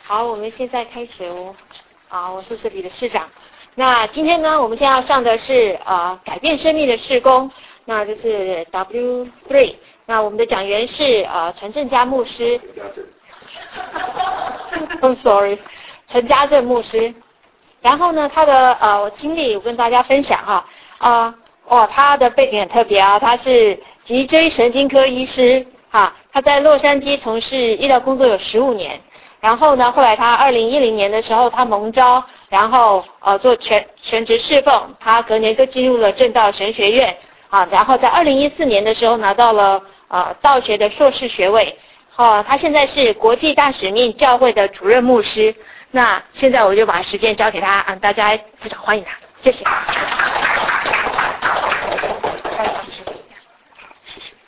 好，我们现在开始哦。我是这里的市长。那今天呢，我们现在要上的是改变生命的事工，那就是 W3。那我们的讲员是陈正佳牧师。I'm sorry， 陈家正牧师。然后呢，他的经历我跟大家分享他的背景很特别他是脊椎神经科医师他在洛杉矶从事医疗工作有15年。然后呢，后来他2010年的时候，他蒙召，然后做全职侍奉。他隔年就进入了正道神学院然后在2014年的时候拿到了道学的硕士学位。他现在是国际大使命教会的主任牧师。那现在我就把时间交给他，大家非常欢迎他，谢谢。谢谢。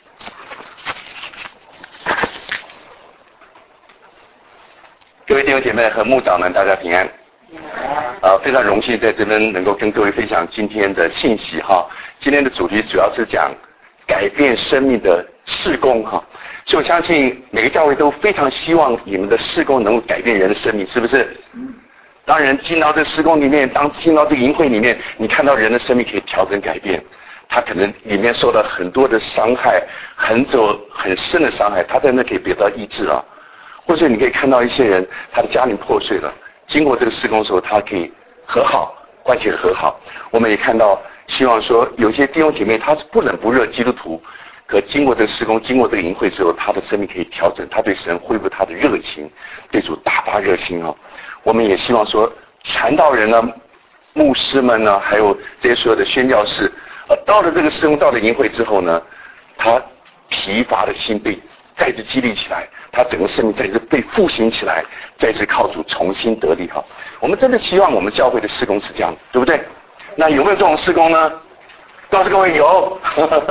各位弟兄姐妹和牧长们，大家平安。非常荣幸在这边能够跟各位分享今天的信息今天的主题主要是讲改变生命的事工所以我相信每个教会都非常希望你们的事工能够改变人的生命，是不是？当人进到这事工里面，当进到这个营会里面，你看到人的生命可以调整改变，他可能里面受到很多的伤害，很深的伤害，他在那可以得到医治或者你可以看到一些人，他的家庭破碎了，经过这个事工的时候，他可以和好，关系和好。我们也看到，希望说有些弟兄姐妹他是不冷不热基督徒，可经过这个事工，经过这个营会之后，他的生命可以调整，他对神恢复他的热情，对主大发热心我们也希望说，传道人呢、牧师们呢，还有这些所有的宣教士，到了这个事工，到了营会之后呢，他疲乏的心被再次激励起来，他整个生命再次被复兴起来，再次靠主重新得力我们真的希望我们教会的事工是这样，对不对？那有没有这种事工呢？告诉各位有。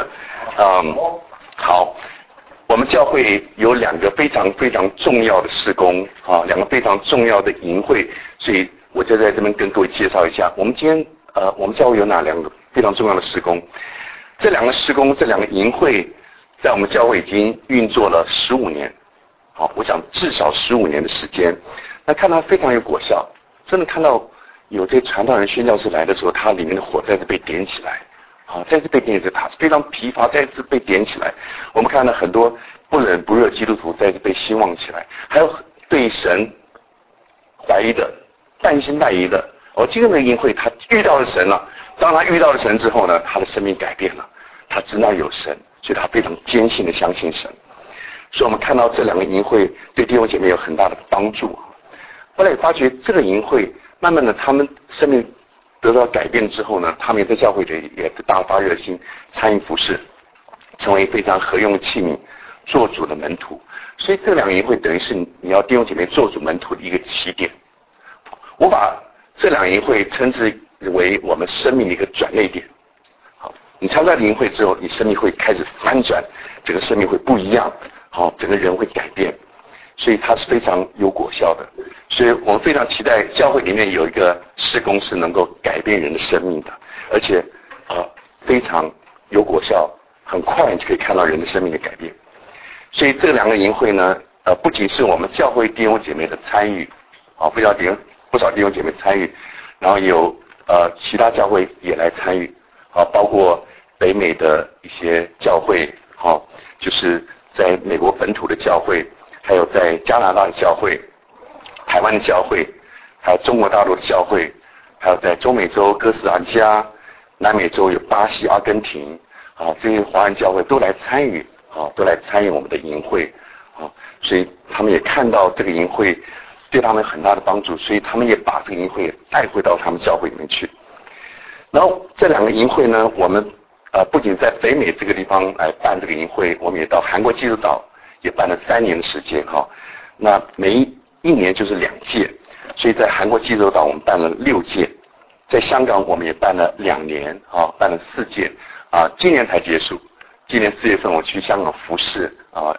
好，我们教会有2个非常非常重要的事工2个非常重要的营会，所以我就在这边跟各位介绍一下，我们今天我们教会有哪2个非常重要的事工？这2个事工，这2个营会，在我们教会已经运作了15年，我想至少15年的时间。那看到非常有果效，真的看到有这传道人、宣教士来的时候，他里面的火再次被点起来，再次被点起来，他非常疲乏，再次被点起来。我们看到很多不冷不热基督徒再次被兴旺起来，还有对神怀疑的、半信半疑的。今天的营会，他遇到了神了。当他遇到了神之后呢，他的生命改变了，他知道有神。所以他非常坚信的相信神，所以我们看到这2个营会对弟兄姐妹有很大的帮助。后来也发觉这个营会慢慢的他们生命得到改变之后呢，他们也在教会里也大发热心参与服事，成为非常合用的器皿，做主的门徒。所以这2个营会等于是你要弟兄姐妹做主门徒的一个起点。我把这2个营会称之为我们生命的一个转捩点。你参加营会之后，你生命会开始翻转，整个生命会不一样，整个人会改变，所以它是非常有果效的。所以我们非常期待教会里面有一个事工是能够改变人的生命的，而且非常有果效，很快就可以看到人的生命的改变。所以这2个营会呢，不仅是我们教会弟兄姐妹的参与，不少弟兄姐妹参与，然后有其他教会也来参与。包括北美的一些教会，就是在美国本土的教会，还有在加拿大的教会、台湾的教会，还有中国大陆的教会，还有在中美洲哥斯达黎加、南美洲有巴西、阿根廷，这些华人教会都来参与，我们的营会，所以他们也看到这个营会对他们很大的帮助，所以他们也把这个营会带回到他们教会里面去。然后这2个营会呢，我们不仅在北美这个地方来办这个营会，我们也到韩国济州岛也办了3年的时间那每一年就是2届，所以在韩国济州岛我们办了6届，在香港我们也办了2年办了4届今年才结束。今年4月份我去香港服侍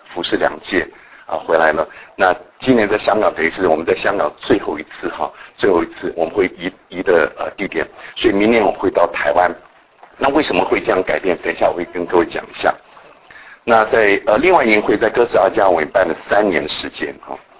2届回来了。那今年在香港等于是我们在香港最后一次我们会移的地点，所以明年我们会到台湾。那为什么会这样改变？等一下我会跟各位讲一下。那在另外营会在哥斯达黎加我也办了3年的时间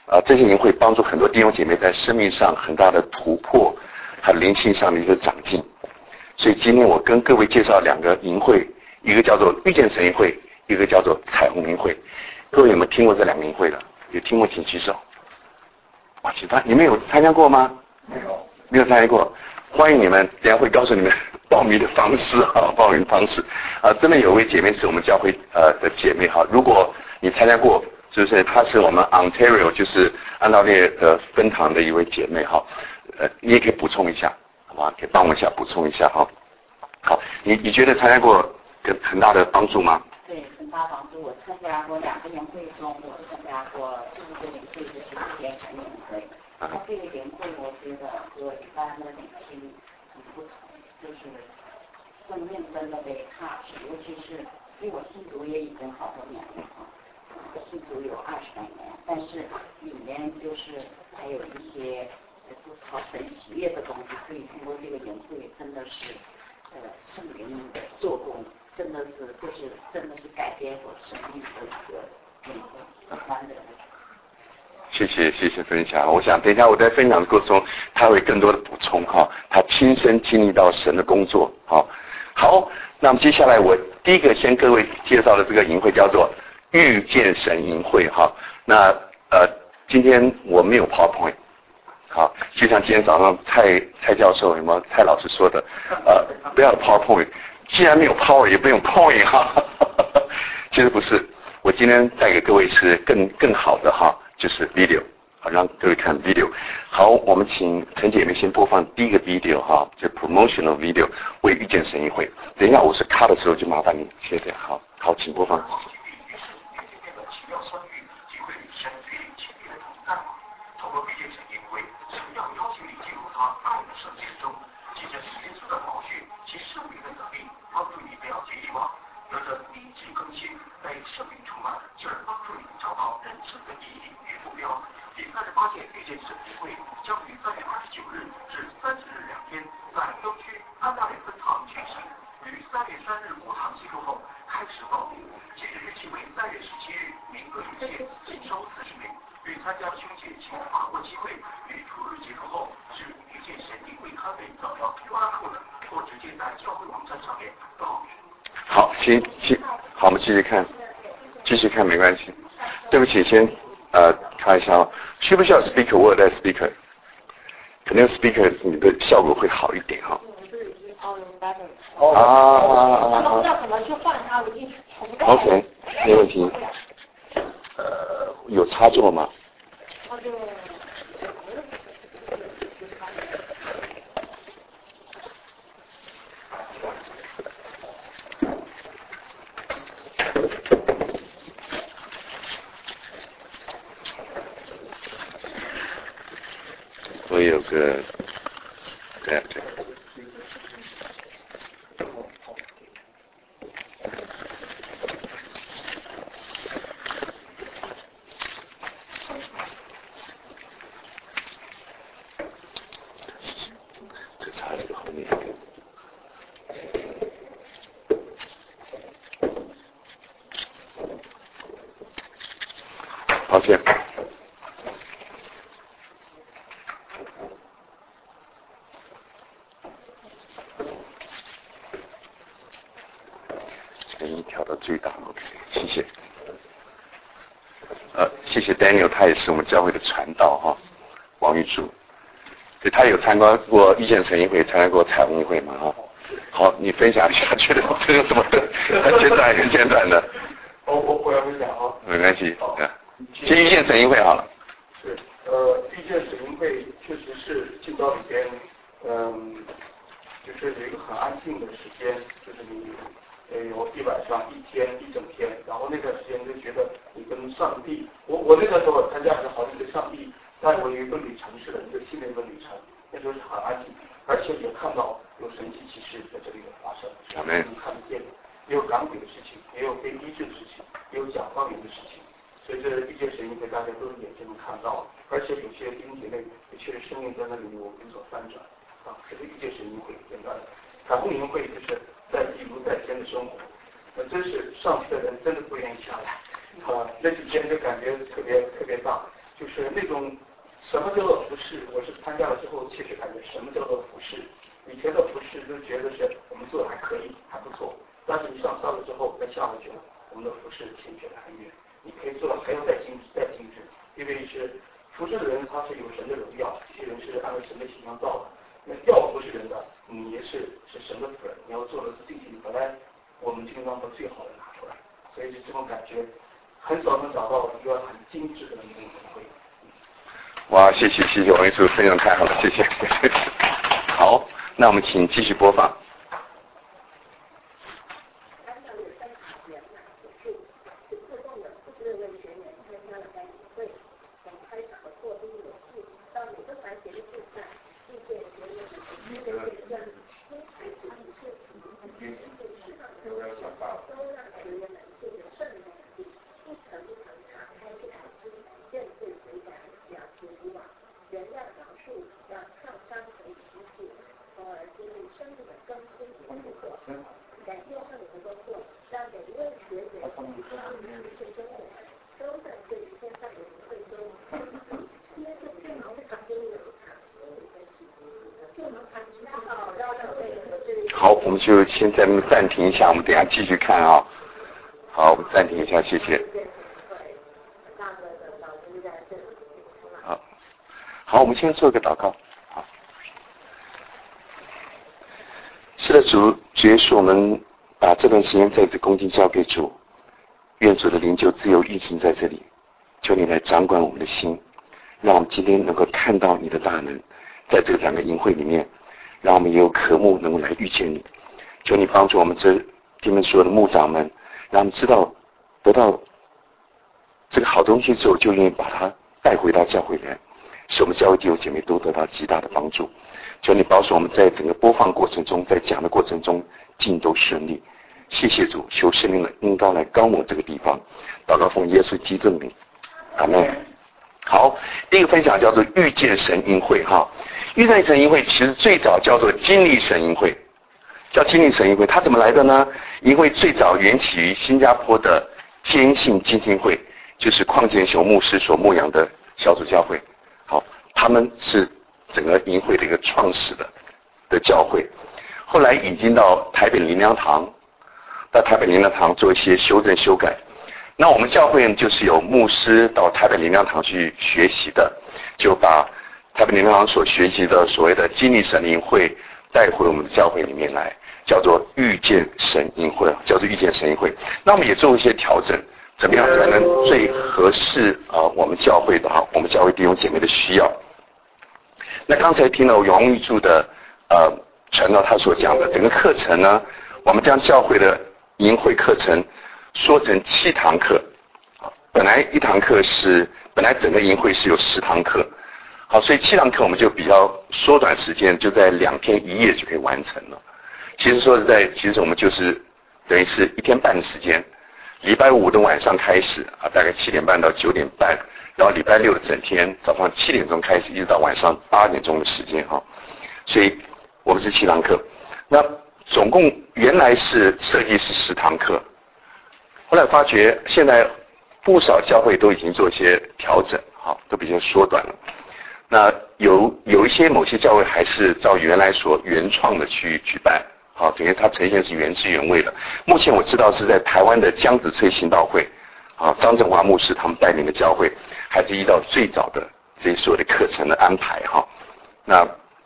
这些营会帮助很多弟兄姐妹在生命上很大的突破，还有灵性上的一个长进。所以今天我跟各位介绍2个营会，一个叫做遇见神营会，一个叫做彩虹营会。各位有没有听过这2个营会的？有听过请举手。哇，你们有参加过吗？没有参加过。欢迎你们，等一下会告诉你们报名的方式哈，报名方式这边有位姐妹是我们教会的姐妹哈，如果你参加过，就是她是我们 Ontario 就是安大略的分堂的一位姐妹哈，你也可以补充一下，好吧？可以帮我一下补充一下哈。好，你觉得参加过有很大的帮助吗？ 对，很大帮助。我参加过2个营会中，我参加过第一个营会就是遇见神营会。它这个营会我觉得和一般的灵性很不同，就是生命真的被touch，尤其是因为我信主也已经好多年了啊，信主有20来年，但是里面就是还有一些不讨神喜悦的东西，可以通过这个营会真的是圣灵的做工，真的是改变我生命的一个营会，一般的。 谢谢分享。我想等一下我在分享的过程中，他会更多的补充哈，他亲身经历到神的工作。好，那么接下来我第一个先各位介绍的这个营会叫做遇见神营会哈。那今天我没有 PowerPoint， 好，就像今天早上蔡教授蔡老师说的，不要有 PowerPoint， 既然没有 Power 也不用 Point 哈。其实不是，我今天带给各位是更好的哈。就是 video， 好，让各位看 video。好，我们请陈姐妹先播放第一个 video 哈，就 promotional video， 为遇见神议会。等一下我是 cut 的时候就麻烦你谢谢。好，请播放。 透过遇见神议会，神要邀请你进入他爱的圣殿中，借着耶稣的宝血及圣灵的能力，帮助你了结遗忘。有着低级更新，被生命充满，进而帮助你找到人生的意义与目标。第38届遇见神议会将于3月29日至30日2天在东区安大略分堂举行，于3月3日5堂结束后开始报名，截止日期为3月17日，名额有限，仅收40名。与参加兄姐请把握机会，与初日结束后至遇见神议会咖啡扫描 QR code， 或直接在教会网站上面报名。 好，好，我们继续看，没关系。对不起，先看一下哦，需不需要 speaker？ 我有带 speaker， 肯定 speaker 你的效果会好一点哈。OK， 没问题。有插座吗？我有个对。这插这个后面。抱歉。声音调到最大 ，OK， 谢谢。谢谢 Daniel， 他也是我们教会的传道哈，王玉柱。对，他有参加过遇见神议会，参加过彩虹议会嘛哈。好，你分享一下，觉得这个怎么很简短的。 我要分享啊。 没关系，先遇见神议会好了。 是，遇见神议会确实是进到里边，就是有一个很安静的时间，就是你有一晚上一整天，然后那段时间就觉得你跟上帝，我那个时候参加是好像跟上帝带我有一个旅程似的，一个新的一个旅程，那时候是很安静，而且也看到有神奇奇事在这里有发生，你看得见的，也有赶鬼的事情，也有被医治的事情，也有讲方言的事情，所以这遇见神议会大家都是眼睛能看到，而且有些弟兄姐妹也确实生命在那里有所翻转啊，这是遇见神议会简单的。彩虹营会就是在地如在天的生活，真是上去的人真的不愿意下来啊！那几天就感觉特别大， 就是那种什么叫做服饰，我是参加了之后切实感觉什么叫做服饰。以前的服饰就觉得是我们做的还可以，还不错，但是你上烧了之后再下回去了，我们的服饰欠缺的很远，你可以做到还要再精致，因为是服饰的人他是有神的荣耀，这些人是按照神的形象造的，那要服侍人的你也是神的仆人，你要做的是尽心，本来我们就应当把最好的拿出来，所以这种感觉很少能找到一个很精致的一个舞会。 哇，谢谢王秘书分享太好了，谢谢。好，那我们请继续播放。好，我们就先在那暂停一下，我们等一下继续看啊。好，我们暂停一下，谢谢。好，我们先做个祷告。好，是的，主耶稣，我们把这段时间再次恭敬交给主，愿主的灵就自由运行在这里，求你来掌管我们的心，让我们今天能够看到你的大能，在这两个营会里面，让我们也有渴慕能够来遇见你。求你帮助我们这弟兄所有的牧长们，让我们知道得到这个好东西之后，就愿意把它带回到教会来，使我们教会弟兄姐妹都得到极大的帮助。求你保守我们在整个播放过程中，在讲的过程中尽都顺利。谢谢主，求圣灵的恩膏来膏抹这个地方。祷告奉耶稣基督的名，阿门。好，第一个分享叫做遇见神营会哈。遇见神营会其实最早叫做经历神营会，叫经历神营会。它怎么来的呢？营会最早源起于新加坡的坚信基金会，就是邝建雄牧师所牧养的小组教会。好，他们是整个营会的一个创始的教会。后来引进到台北灵粮堂，到台北灵粮堂做一些修正修改。那我们教会呢，就是有牧师到台北灵粮堂去学习的，就把台北灵粮堂所学习的所谓的经历神营会带回我们的教会里面来，叫做遇见神营会，叫做遇见神营会。那我们也做一些调整，怎么样才能最合适我们教会的我们教会弟兄姐妹的需要。那刚才听了王玉柱的传道他所讲的整个课程呢，我们将教会的营会课程说成7堂课，本来本来整个营会是有10堂课，好，所以7堂课我们就比较缩短时间，就在2天1夜就可以完成了。其实说实在，其实我们就是等于是1天半的时间，礼拜5的晚上开始大概7点半到9点半，然后礼拜6的整天早上7点钟开始，一直到晚上8点钟的时间哈，所以我们是7堂课。那总共原来是设计是10堂课。后来发觉，现在不少教会都已经做一些调整，好，都比较缩短了。那有某些教会还是照原来所原创的去举办，好，等于它呈现是原汁原味的。目前我知道是在台湾的江子翠行道会，张振华牧师他们带领的教会，还是依照最早的这些所有的课程的安排哈。那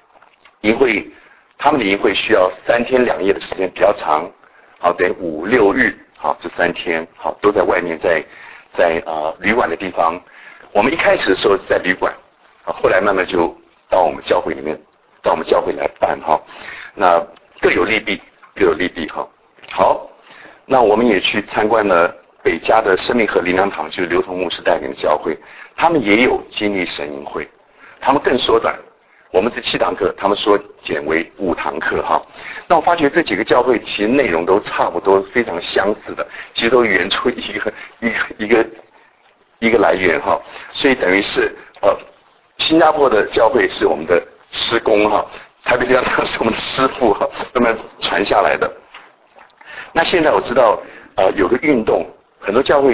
他们的营会需要3天2夜的时间，比较长，好，等于5、6日。好，这3天好都在外面，在旅馆的地方。我们一开始的时候在旅馆，后来慢慢就到我们教会里面，到我们教会来办哈。那各有利弊哈。好，那我们也去参观了北加的生命和灵粮堂，就是刘同牧师带领的教会，他们也有经历神营会，他们更缩短。我们是7堂课，他们缩减为5堂课哈。那我发觉这几个教会其实内容都差不多，非常相似的，其实都源出一个来源哈。所以等于是新加坡的教会是我们的师公哈，台北灵粮堂是我们的师父哈，那么传下来的。那现在我知道有个运动，很多教会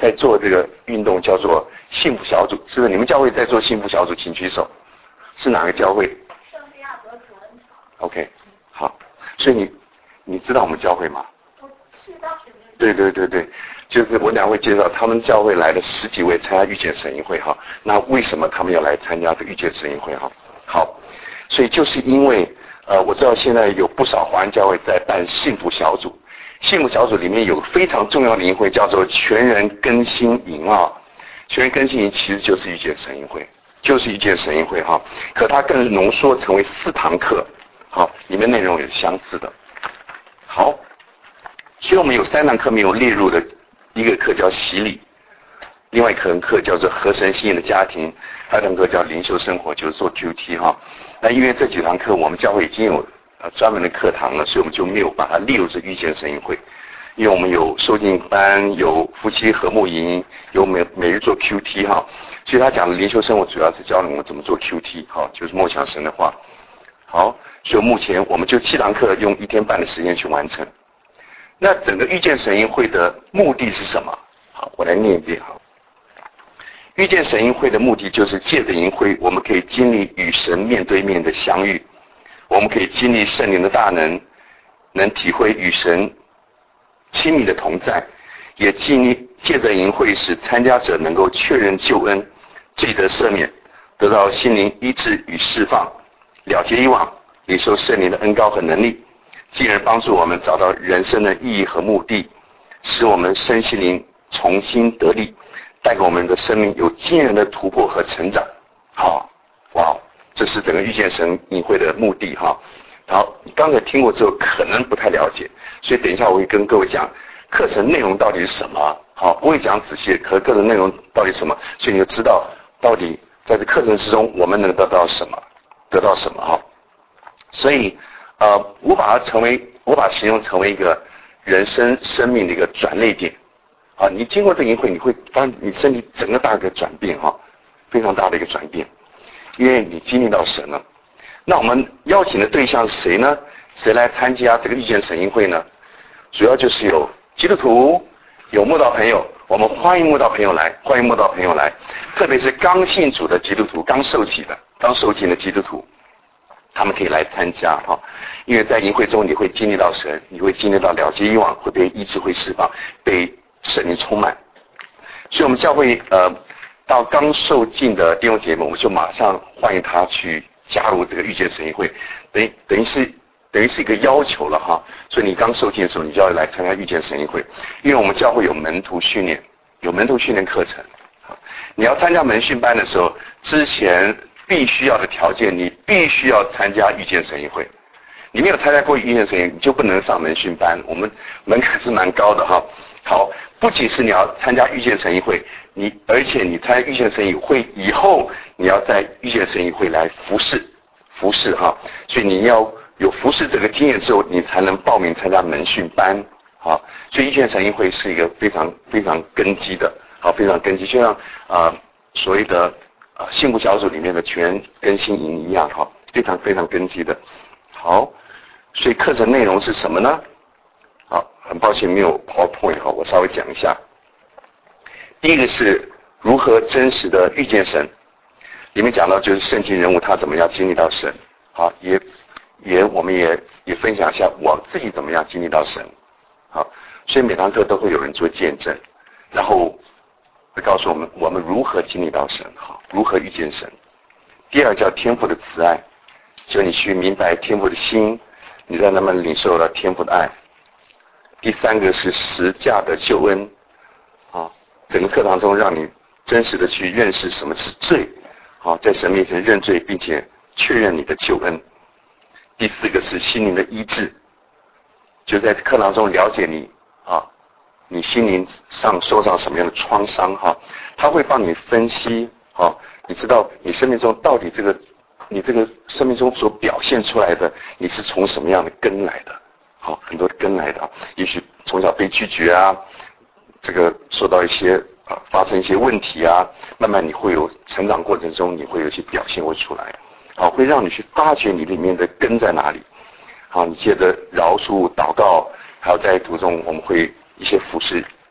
在做这个运动，叫做幸福小组，是不是？你们教会在做幸福小组，请举手。是哪个教会？ 圣地亚哥主恩堂。 OK， 好。所以你知道我们教会吗？ 我去大学。 对，就是我俩会介绍他们教会来的10几位参加遇见神营会哈。那为什么他们要来参加这个遇见神营会哈？好，所以就是因为我知道现在有不少华人教会在办幸福小组，幸福小组里面有非常重要的营会叫做全人更新营啊。全人更新营其实就是遇见神营会，就是遇见神营会哈。可它更浓缩成为4堂课，好，里面内容也是相似的。好。所以我们有3堂课没有列入的，一个课叫洗礼，另外一堂课叫做合神心意的家庭，还有一堂课叫灵修生活，就是做 QT 哈。那因为这几堂课我们教会已经有专门的课堂了，所以我们就没有把它列入这遇见神营会。因为我们有受浸班，有夫妻和睦营，有每日做 QT 哈。所以他讲的灵修生活主要是教我们怎么做 QT 哈，就是默想神的话。好，所以目前我们就7堂课用1天半的时间去完成。那整个遇见神营会的目的是什么？好，我来念一遍哈。遇见神营会的目的就是借着营会，我们可以经历与神面对面的相遇，我们可以经历圣灵的大能，能体会与神亲密的同在，也借着营会使参加者能够确认救恩、罪得赦免，得到心灵医治与释放，了结以往，领受圣灵的恩膏和能力，进而帮助我们找到人生的意义和目的，使我们身心灵重新得力，带给我们的生命有惊人的突破和成长。好，哇，这是整个遇见神营会的目的哈。好，你刚才听过之后可能不太了解，所以等一下我会跟各位讲课程内容到底是什么。好，不会讲仔细，可课程内容到底是什么，所以你就知道到底在这课程之中我们能得到什么哈。所以我把它形容成为一个人生命的一个转捩点。啊，你经过这个营会，你会发现你身体整个大的转变哈，非常大的一个转变，因为你经历到神了。那我们邀请的对象是谁呢？谁来参加这个遇见神营会呢？主要就是有基督徒，有慕道朋友，我们欢迎慕道朋友来，特别是刚信主的基督徒，刚受洗的基督徒，他们可以来参加哈，因为在营会中你会经历到神，你会经历到了结以往，会被医治，会释放，被圣灵充满。所以我们教会到刚受浸的弟兄姐妹，我们就马上欢迎他去加入这个遇见神营会，等于是一个要求了哈。所以你刚受浸的时候，你就要来参加遇见神营会，因为我们教会有门徒训练课程。你要参加门训班的时候，之前必须要的条件，你必须要参加遇见神营会。你没有参加过遇见神营，你就不能上门训班。我们门槛是蛮高的哈。好，不仅是你要参加遇见神营会，而且你参加遇见神营会以后，你要在遇见神营会来服侍哈。所以你要有服侍这个经验之后，你才能报名参加门训班。好，所以遇见神营会是一个非常非常根基的，好，非常根基，就像所谓的幸福小组里面的全更新营一样哈，非常非常根基的。好，所以课程内容是什么呢？好，很抱歉没有 PowerPoint 哈，我稍微讲一下。第一个是如何真实的遇见神，里面讲到就是圣经人物他怎么样经历到神，好，我们也分享一下我自己怎么样经历到神，好，所以每堂课都会有人做见证，然后会告诉我们如何经历到神，好，如何遇见神。第二叫天父的慈爱，就你去明白天父的心，你让他们领受了天父的爱。第三个是十架的救恩，啊，整个课堂中让你真实的去认识什么是罪，啊，在神面前认罪，并且确认你的救恩。第四个是心灵的医治，就在课堂中了解你啊，你心灵上受上什么样的创伤哈，他会帮你分析啊，你知道你生命中到底你这个生命中所表现出来的，你是从什么样的根来的？好，很多的根来的，也许从小被拒绝啊，这个受到一些发生一些问题啊，慢慢你会有成长过程中，你会有一些表现会出来，好，会让你去发掘你里面的根在哪里。好，你接着饶恕、祷告，还有在途中我们会一些服事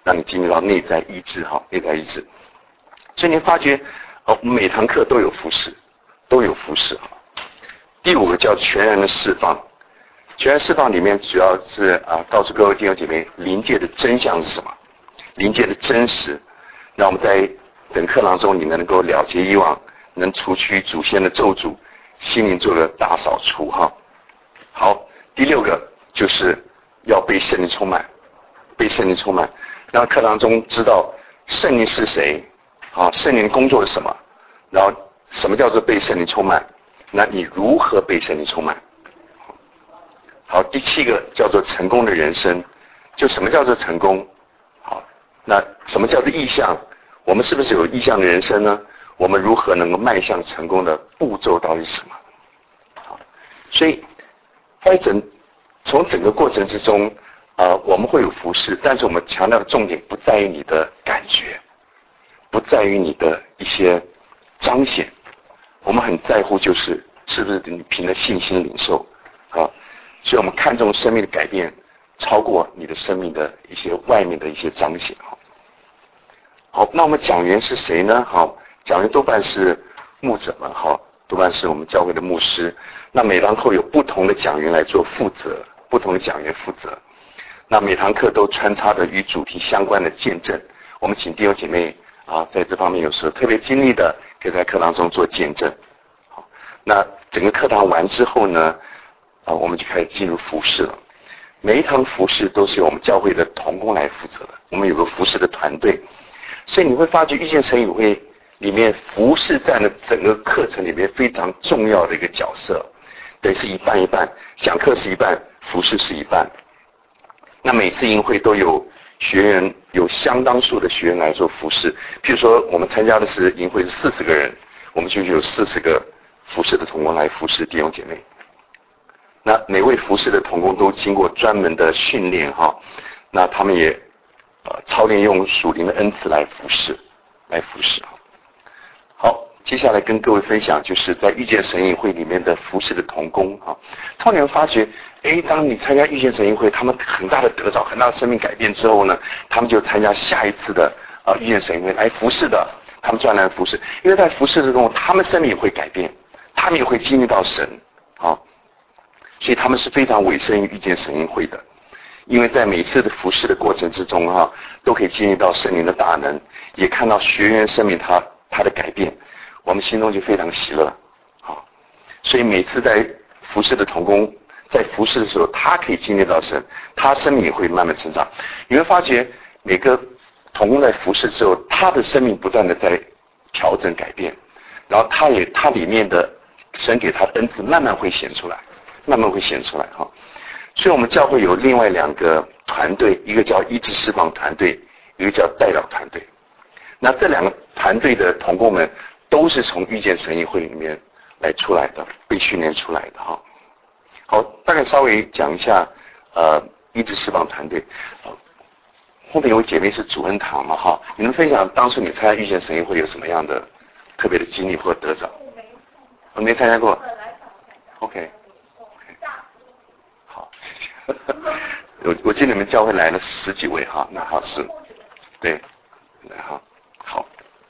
让你经历到内在医治哈，内在医治。所以你发觉每堂课都有服事，都有服事哈。第5个叫全然的释放，全然释放里面主要是告诉各位弟兄姐妹，灵界的真相是什么？灵界的真实，让我们在整课堂中你们能够了结以往，能除去祖先的咒诅，心灵做个大扫除哈。好，第6个就是要被圣灵充满，被圣灵充满，让课堂中知道圣灵是谁，圣灵工作是什么，然后什么叫做被圣灵充满，那你如何被圣灵充满？好，第7个叫做成功的人生，就什么叫做成功？好，那什么叫做意向？我们是不是有意向的人生呢？我们如何能够迈向成功的步骤到底是什么？好，所以从整个过程之中，我们会有服事，但是我们强调的重点不在于你的感觉，不在于你的一些彰显，我们很在乎就是是不是你凭着信心领受啊？所以我们看重生命的改变，超过你的生命的一些外面的一些彰显哈。好，那我们讲员是谁呢？好，讲员多半是牧者们哈，多半是我们教会的牧师。那每堂课有不同的讲员来做负责，不同的讲员负责。那每堂课都穿插着与主题相关的见证。我们请弟兄姐妹在这方面有时候特别经历的，可以在课堂中做见证。好，那整个课堂完之后呢，我们就开始进入服事了。每一堂服事都是由我们教会的同工来负责的，我们有个服事的团队，所以你会发觉遇见神语会里面服事占了整个课程里面非常重要的一个角色，等于是一半一半，讲课是一半，服事是一半。那每次营会都有学员，有相当数的学员来做服事，譬如说我们参加的是营会是40个人，我们就有40个服事的同工来服事弟兄姐妹。那每位服事的同工都经过专门的训练哈，那他们也操练用属灵的恩赐来服事。好，接下来跟各位分享就是在遇见神营会里面的服事的同工哈。通常发觉，当你参加遇见神营会，他们很大的得着，很大的生命改变之后呢，他们就参加下一次的遇见神营会来服事的，他们专来服事，因为在服事之中，他们生命也会改变，他们也会经历到神啊。所以他们是非常委身于遇见神营会的，因为在每次的服事的过程之中都可以经历到圣灵的大能，也看到学员生命他的改变，我们心中就非常喜乐所以每次在服事的同工在服事的时候，他可以经历到神，他生命也会慢慢成长。你会发觉每个同工在服事之后，他的生命不断的在调整改变，然后他里面的神给他的恩赐慢慢会显出来哈。所以我们教会有另外2个团队，一个叫医治释放团队，一个叫代祷团队。那这2个团队的同工们都是从遇见神营会里面来出来的，被训练出来的哈。好，大概稍微讲一下医治释放团队。后面有位姐妹是主恩堂嘛哈，你能分享当初你参加遇见神营会有什么样的特别的经历或得着？我没参加过。OK。好，我记得你们教会来了10几位哈，那好是，对，好，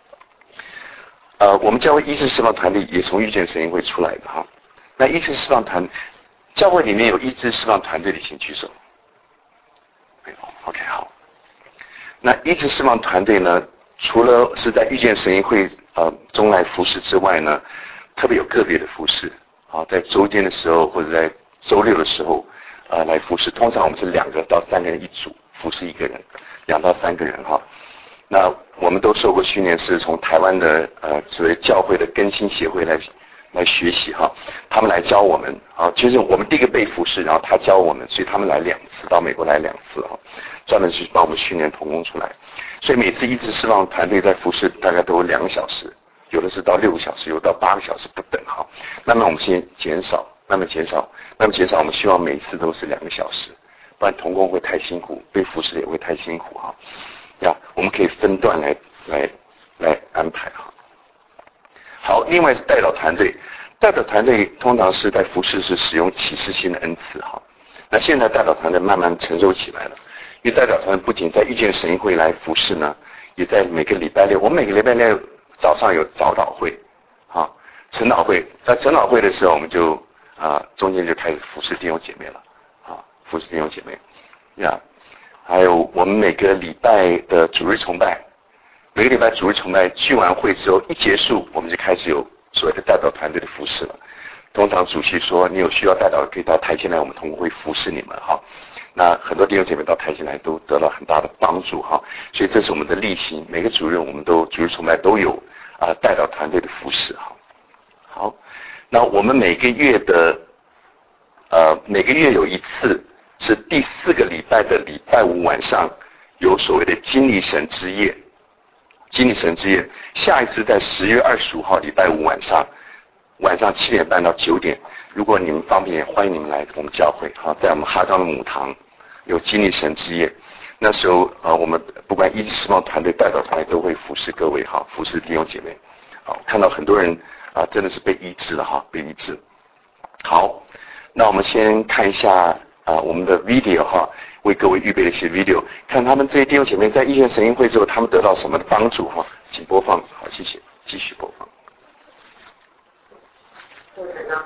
我们教会医治释放团队也从遇见神营会出来的哈。那医治释放团，教会里面有医治释放团队的，请举手。OK 好。那医治释放团队呢，除了是在遇见神营会中来服事之外呢，特别有个别的服事在周间的时候或者在周六的时候来服事，通常我们是2个到3个人一组服事1个人，2到3个人哈。那我们都受过训练，是从台湾的所谓教会的更新协会来学习哈，他们来教我们就是我们第一个被服事，然后他教我们，所以他们来2次，到美国来2次专门去帮我们训练同工出来。所以每次医治释放团队在服事大概都有2个小时，有的是到6个小时，有到8个小时不等哈。慢慢我们先减少，我们希望每次都是2个小时，不然同工会太辛苦，被服事也会太辛苦哈。我们可以分段来安排哈。好，另外是代祷团队，代祷团队通常是在服事是使用启示性的恩赐哈。那现在代祷团队慢慢成熟起来了， 因为代表团不仅在遇见神音会来服侍呢，也在每个礼拜六，我们每个礼拜六早上有早祷会，晨祷会，在晨祷会的时候，我们就中间就开始服侍弟兄姐妹了，服侍弟兄姐妹，还有我们每个礼拜的主日崇拜，每个礼拜主日崇拜聚完会之后一结束，我们就开始有所谓的代表团队的服侍了。通常主席说你有需要代表可以到台前来，我们同工会服侍你们那很多弟兄姐妹到台前来都得到很大的帮助所以这是我们的例行，每个主日我们都主日崇拜都有代表团队的服侍好，那我们每个月有一次是第4个礼拜的礼拜5晚上有所谓的经历神之夜，下一次在10月25号礼拜5晚上7点半到9点，如果你们方便，欢迎你们来我们教会在我们哈冈的母堂有经历神之夜。那时候我们不管医治释放团队代表团队都会服侍各位服侍弟兄姐妹看到很多人真的是被医治了被医治。好，那我们先看一下我们的 video 为各位预备了一些 video， 看他们这些弟兄姐妹在遇见神音会之后他们得到什么的帮助请播放。好，谢谢，继续播放。 过程呢，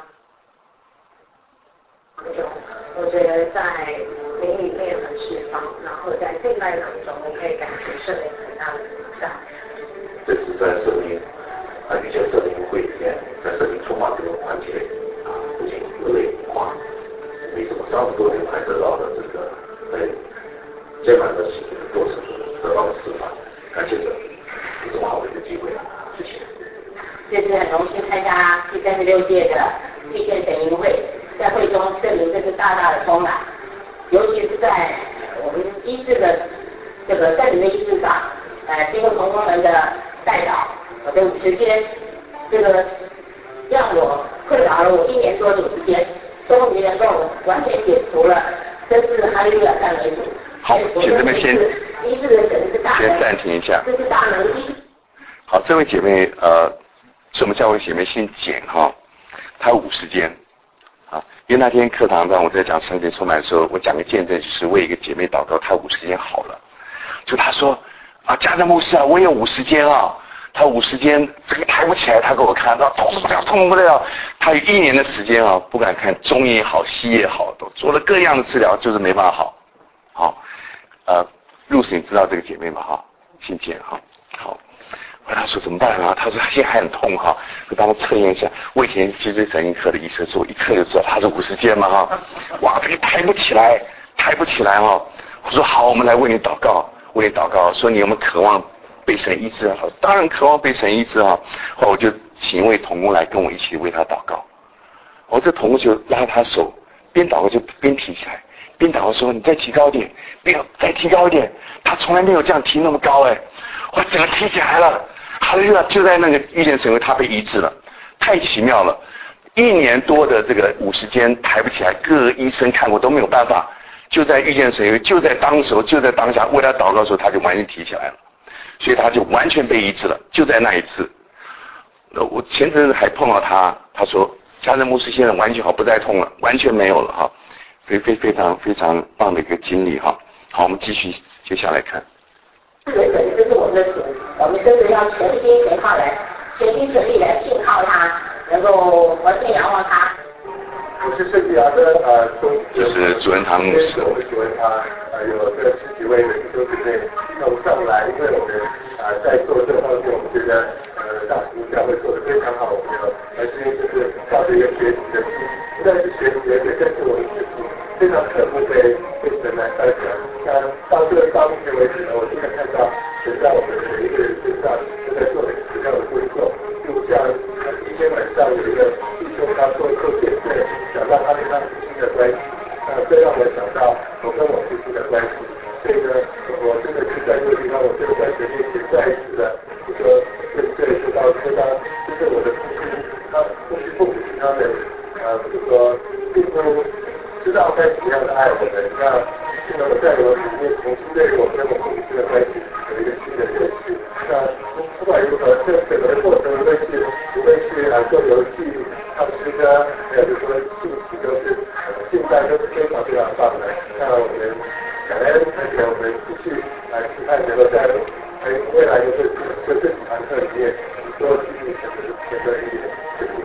我觉得在灵里面很释放，然后在敬拜当中，我可以感觉圣灵很大的存在。 这是在圣灵遇见圣灵会里面，在圣灵充满这个环节不仅热泪盈眶，为什么30多年才得到的这个在艰难的事情的过程中得到的释放？感谢主，有这么好的一个机会谢谢。 这次很荣幸参加第36届的遇见神音会，在会中圣灵真是大大的充满，尤其是在我们医治的这个圣灵的医治上，经过同工们的带导，我的50天，这个让我困扰了我1年多的时间，终于能够完全解除了，真是哈利路亚赞美主。 好，请这边先医治的神是大能， 先暂停一下。 这是大能医。 好，这位姐妹是我们教会姐妹姓简她50间因为那天课堂上我在讲圣经充满的时候，我讲个见证，就是为一个姐妹祷告，她50间好了，就她说家政牧师我有50间她50间这个抬不起来，她给我看到痛不了，她有1年的时间不敢看中医也好西医也好，都做了各样的治疗，就是没办法好露丝你知道这个姐妹吗姓简好。我跟他说怎么办他说他现在还很痛就帮他测验一下。我以前脊椎神经科的医生说，我一测就知道他是50间嘛哇，这个抬不起来我说好，我们来为你祷告，说你有没有渴望被神医治当然渴望被神医治后来我就请一位同工来跟我一起为他祷告。我这同工就拉他手，边祷告就边提起来，边祷告说你再提高一点，再提高一点。他从来没有这样提那么高我整个提起来了。就在那个遇见神会，他被医治了，太奇妙了。1年多的这个50间抬不起来，各个医生看过都没有办法，就在遇见神会，就在当下为他祷告的时候，他就完全提起来了，所以他就完全被医治了，就在那一次。我前阵子还碰到他说家政牧师现在完全好，不再痛了，完全没有了非常非常棒的一个经历好，我们继续接下来看。 这是我们的主，我们真的要全心全力来信靠他，能够完全仰望他。 我是圣地亚的这是主任堂牧师。 我们主任有这10几位的弟兄姊妹那我上来，因为我们在做这方面，我们觉得大福教会做得非常好，我们就是抱着一个学习的心，不但是学习，也更是我们自己非常渴慕被神来带领。到这个到目前为止我现在看到神在我们每一个人身上都在做很奇妙的工作。就像今天晚上有一个弟兄他做见证，讲到他跟他父亲的关系，这让我想到我跟我父亲的关系。所以呢，我真的是在这个地方，我真的在神面前再一次的说到就是我的父亲，他父母亲他们就是说并不知道该怎么样的爱我们，那现在我在我里面重新对我跟我父亲的关系有一个新的认识。那不管如何，这整个的过程无论是做游戏、唱诗歌，还有就是说信息都是现在都是非常非常棒的。那我们感恩我们继续来期盼能够在未来的这堂课里面多继续成为一点。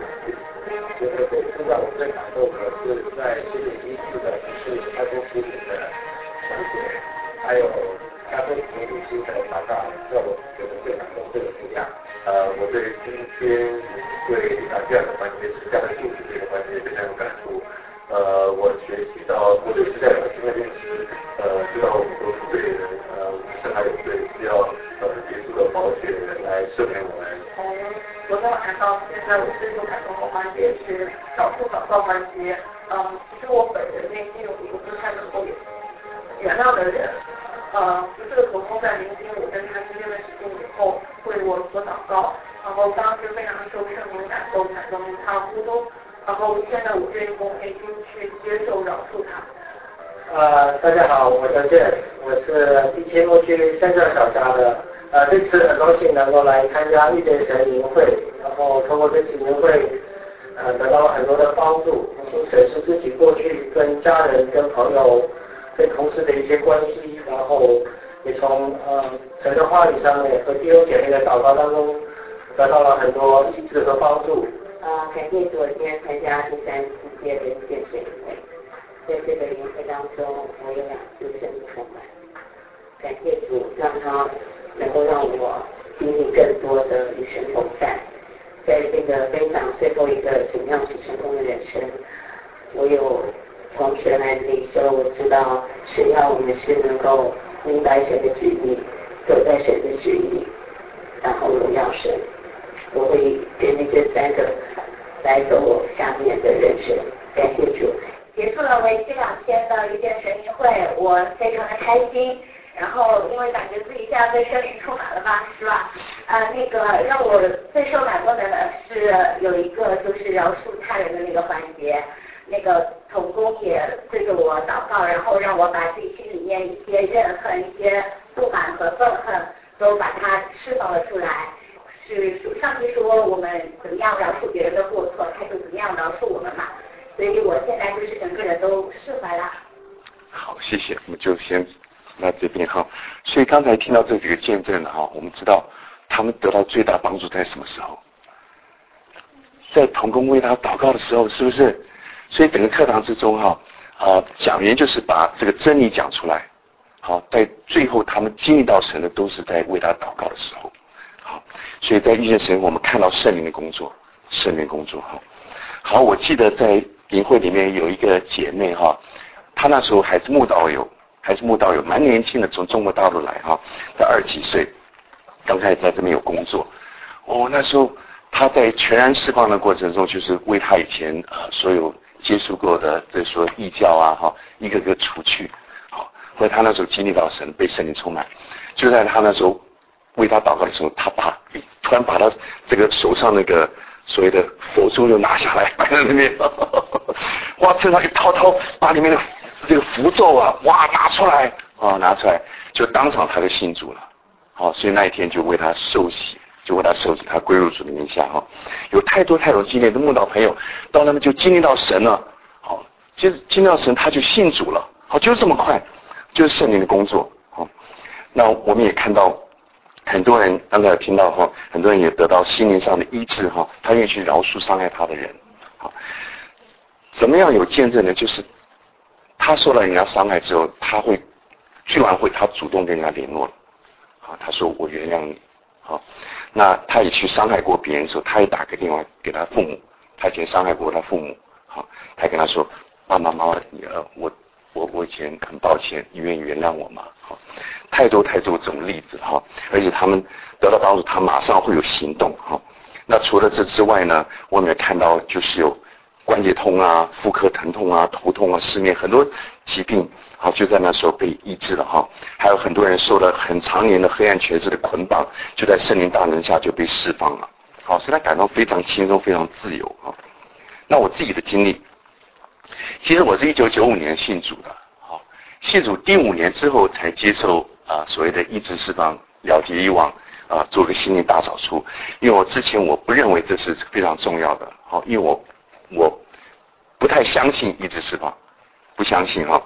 现在我最感动的是在心理医治的是开封福祉的详解，还有开封福祉新的祷告，让我觉得最感动、最有力量。我对今天对这样的环节、这样的幸福这个环节非常有感触。我学习到，我对时代有新的认识，知道我们都是对人，是还有对需要结束的保险来赦免我们。 从昨天晚上到现在，我最受感动的环节是少数祷告环节。其实我本人内心有一个不太能够原谅的人。就是童工在聆听我跟他之间的事情以后，为我所祷告，然后当时非常受圣灵感动一塌糊涂。然后现在我愿意用内心去接受饶恕他。 大家好，我叫健，我是第7牧区深圳小家的。这次很高兴能够来参加遇见神营会，然后通过这次营会，得到了很多的帮助，重新审视自己过去跟家人、跟朋友、跟同事的一些关系，然后也从神的话语上面和弟兄姐妹的祷告当中得到了很多医治和帮助。 感谢主，我今天参加第3次届的见证会，在这个营会当中，我有2次圣灵充满。感谢主，让他能够让我经历更多的与神同在，在这个分享最后一个什么样是成功的人生，我有从神来领受，我知道神要我们是能够明白神的旨意，走在神的旨意，然后荣耀神。我会跟着这3个来走我下面的人生。感谢主。 结束了为期2天的遇见神营会，我非常的开心。然后因为感觉自己现在被圣灵充满了吧，是吧？让我最受感动的是有一个就是饶恕他人的那个环节。童工也对着我祷告，然后让我把自己心里面一些怨恨、一些不满和愤恨都把它释放了出来。是上帝说我们怎么样饶恕别人的过错，他就怎么样饶恕我们嘛。所以我现在就是整个人都释怀了。 好，谢谢，我们就先到这边哈。所以刚才听到这几个见证哈，我们知道他们得到最大帮助在什么时候？在同工为他祷告的时候，是不是？所以整个课堂之中哈，讲员就是把这个真理讲出来。好，在最后他们经历到神的都是在为他祷告的时候。好，所以在遇见神，我们看到圣灵的工作，圣灵工作哈。好，我记得在营会里面有一个姐妹哈，她那时候还是慕道友，蛮年轻的，从中国大陆来哈，她20几岁，刚开始在这边有工作。那时候她在全然释放的过程中，就是为她以前所有接触过的这说异教啊哈，一个个除去。好，后来她那时候经历到神，被圣灵充满，就在她那时候为他祷告的时候，他突然把他这个手上那个所谓的佛珠就拿下来摆在那边，哇，身上一掏，把里面的这个符咒啊，哇，拿出来，就当场他就信主了。好，所以那一天就为他受洗，他归入主的名下哈。有太多经历的慕道朋友，到那边就经历到神了。好，接着经历到神，他就信主了。好，就是这么快，就是圣灵的工作。好，那我们也看到。很多人刚才有听到哈，很多人也得到心灵上的医治哈，他愿意去饶恕伤害他的人。好，怎么样有见证呢？就是他受了人家伤害之后，他会聚完会，他主动跟人家联络了。好，他说我原谅你。好，那他也去伤害过别人的时候，他也打个电话给他父母，他以前伤害过他父母。好，他跟他说爸爸妈妈，我以前很抱歉，你愿意原谅我吗？好，太多这种例子哈，而且他们得到帮助，他马上会有行动哈。那除了这之外呢，我们也看到就是有关节痛啊、妇科疼痛啊、头痛啊、失眠很多疾病，好就在那时候被医治了哈。还有很多人受了很长年的黑暗权势的捆绑，就在圣灵大能下就被释放了。好，所以他感到非常轻松、非常自由啊。那我自己的经历。其实我是1995年信主的，好，信主第5年之后才接受所谓的医治释放，了结以往做个心灵大扫除。因为我之前我不认为这是非常重要的，好，因为我不太相信医治释放，不相信哈。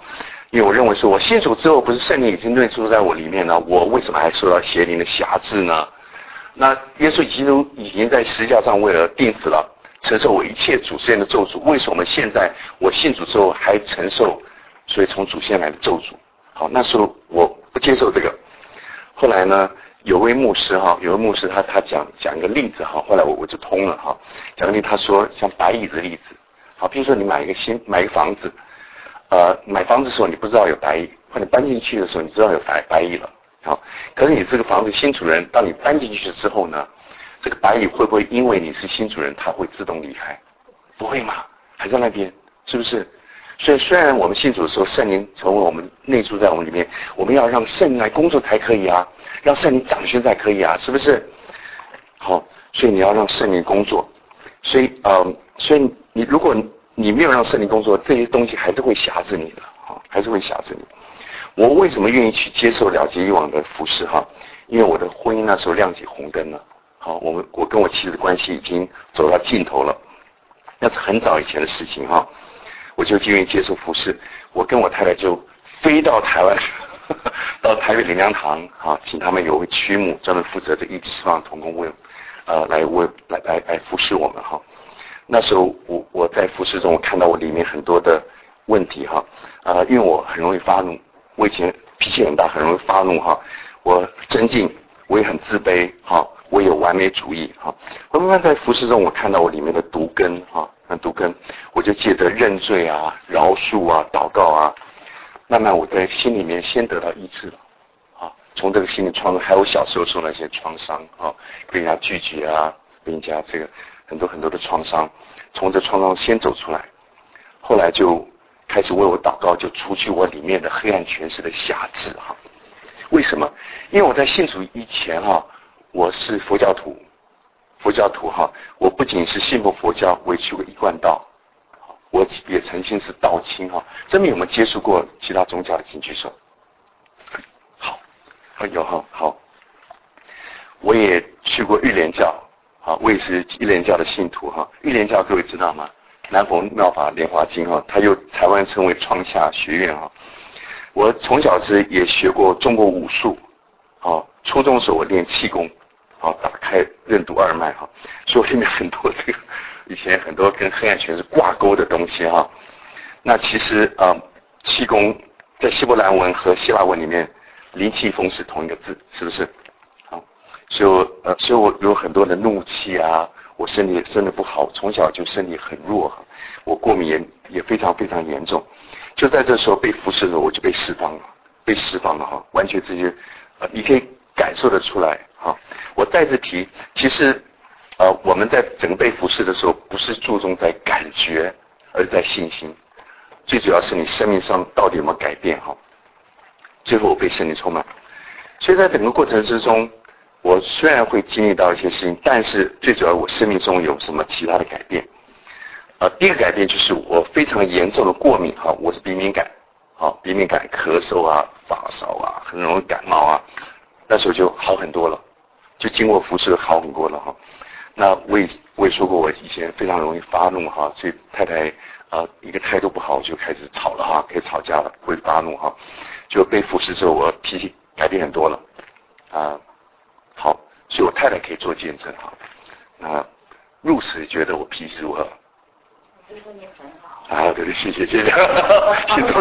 因为我认为说，我信主之后，不是圣灵已经内住在我里面了，我为什么还受到邪灵的辖制呢？那耶稣已经在十字架上为了钉死了，承受我一切祖先的咒诅，为什么现在我信主之后还承受所以从祖先来的咒诅？好，那时候我不接受这个。后来呢，有位牧师他讲一个例子哈，后来我就通了哈，讲个例子，他说像白蚁的例子，好，比如说你买一个房子，买房子的时候你不知道有白蚁，或者搬进去的时候你知道有白蚁了，好，可是你这个房子新主人，当你搬进去之后呢，这个白蚁会不会因为你是新主人，它会自动离开？不会嘛，还在那边，是不是？所以虽然我们信主的时候，圣灵成为我们内住在我们里面，我们要让圣灵来工作才可以啊，让圣灵掌权才可以啊，是不是？好，所以你要让圣灵工作，所以你如果你没有让圣灵工作，这些东西还是会辖制你的，好，还是会辖制你。我为什么愿意去接受了结以往的服事哈？因为我的婚姻那时候亮起红灯了，好，我跟我妻子的关系已经走到尽头了，那是很早以前的事情哈。我就愿意接受服事，我跟我太太就飞到台湾，到台北灵粮堂啊，请他们有位区牧专门负责的医治释放同工来服侍我们哈。那时候我在服侍中，我看到我里面很多的问题哈，因为我很容易发怒，我以前脾气很大，很容易发怒哈，我争竞，我也很自卑哈，我有完美主义哈。我慢慢在服侍中，我看到我里面的毒根哈。那毒根，我就借着认罪啊、饶恕啊、祷告啊，慢慢我在心里面先得到医治了，啊，从这个心理创伤，还有小时候受那些创伤啊，被人家拒绝啊，被人家这个很多的创伤，从这创伤先走出来，后来就开始为我祷告，就除去我里面的黑暗权势的辖制哈。为什么？因为我在信主以前哈，我是佛教徒哈，我不仅是信奉佛教，我也去过一贯道，我也曾经是道亲哈。这边有没有接触过其他宗教的？请举手。好，有哈，好。我也去过玉莲教，啊，我也是玉莲教的信徒哈。玉莲教各位知道吗？南佛妙法莲华经哈，它又台湾称为创夏学院哈。我从小也学过中国武术，啊，初中的时候我练气功。好，打开任督二脉哈，所以我里面很多这个以前很多跟黑暗权是挂钩的东西哈。那其实气功在希伯来文和希腊文里面，灵气风是同一个字，是不是？好，所以我有很多的怒气啊，我身体真的不好，从小就身体很弱，我过敏也非常非常严重。就在这时候被服侍的时候，我就被释放了哈，完全这些你可以感受得出来。好，我再次提，其实，我们在整个被服侍的时候，不是注重在感觉，而是在信心。最主要是你生命上到底有没有改变哈。最后我被圣灵充满，所以在整个过程之中，我虽然会经历到一些事情，但是最主要我生命中有什么其他的改变？第一个改变就是我非常严重的过敏哈，我是鼻敏感，好，鼻敏感、咳嗽啊、发烧啊，很容易感冒啊，那时候就好很多了。就经过服侍好很多了哈，那我也说过，我以前非常容易发怒哈，所以太太一个态度不好就开始吵了哈，可以吵架了，会发怒哈，就被服侍之后，我脾气改变很多了好，所以我太太可以做见证哈。那入此觉得我脾气如何？ 我觉得你很好对，谢谢，请坐。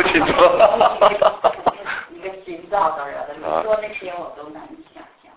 一个心造的人，你说那些我都难想象。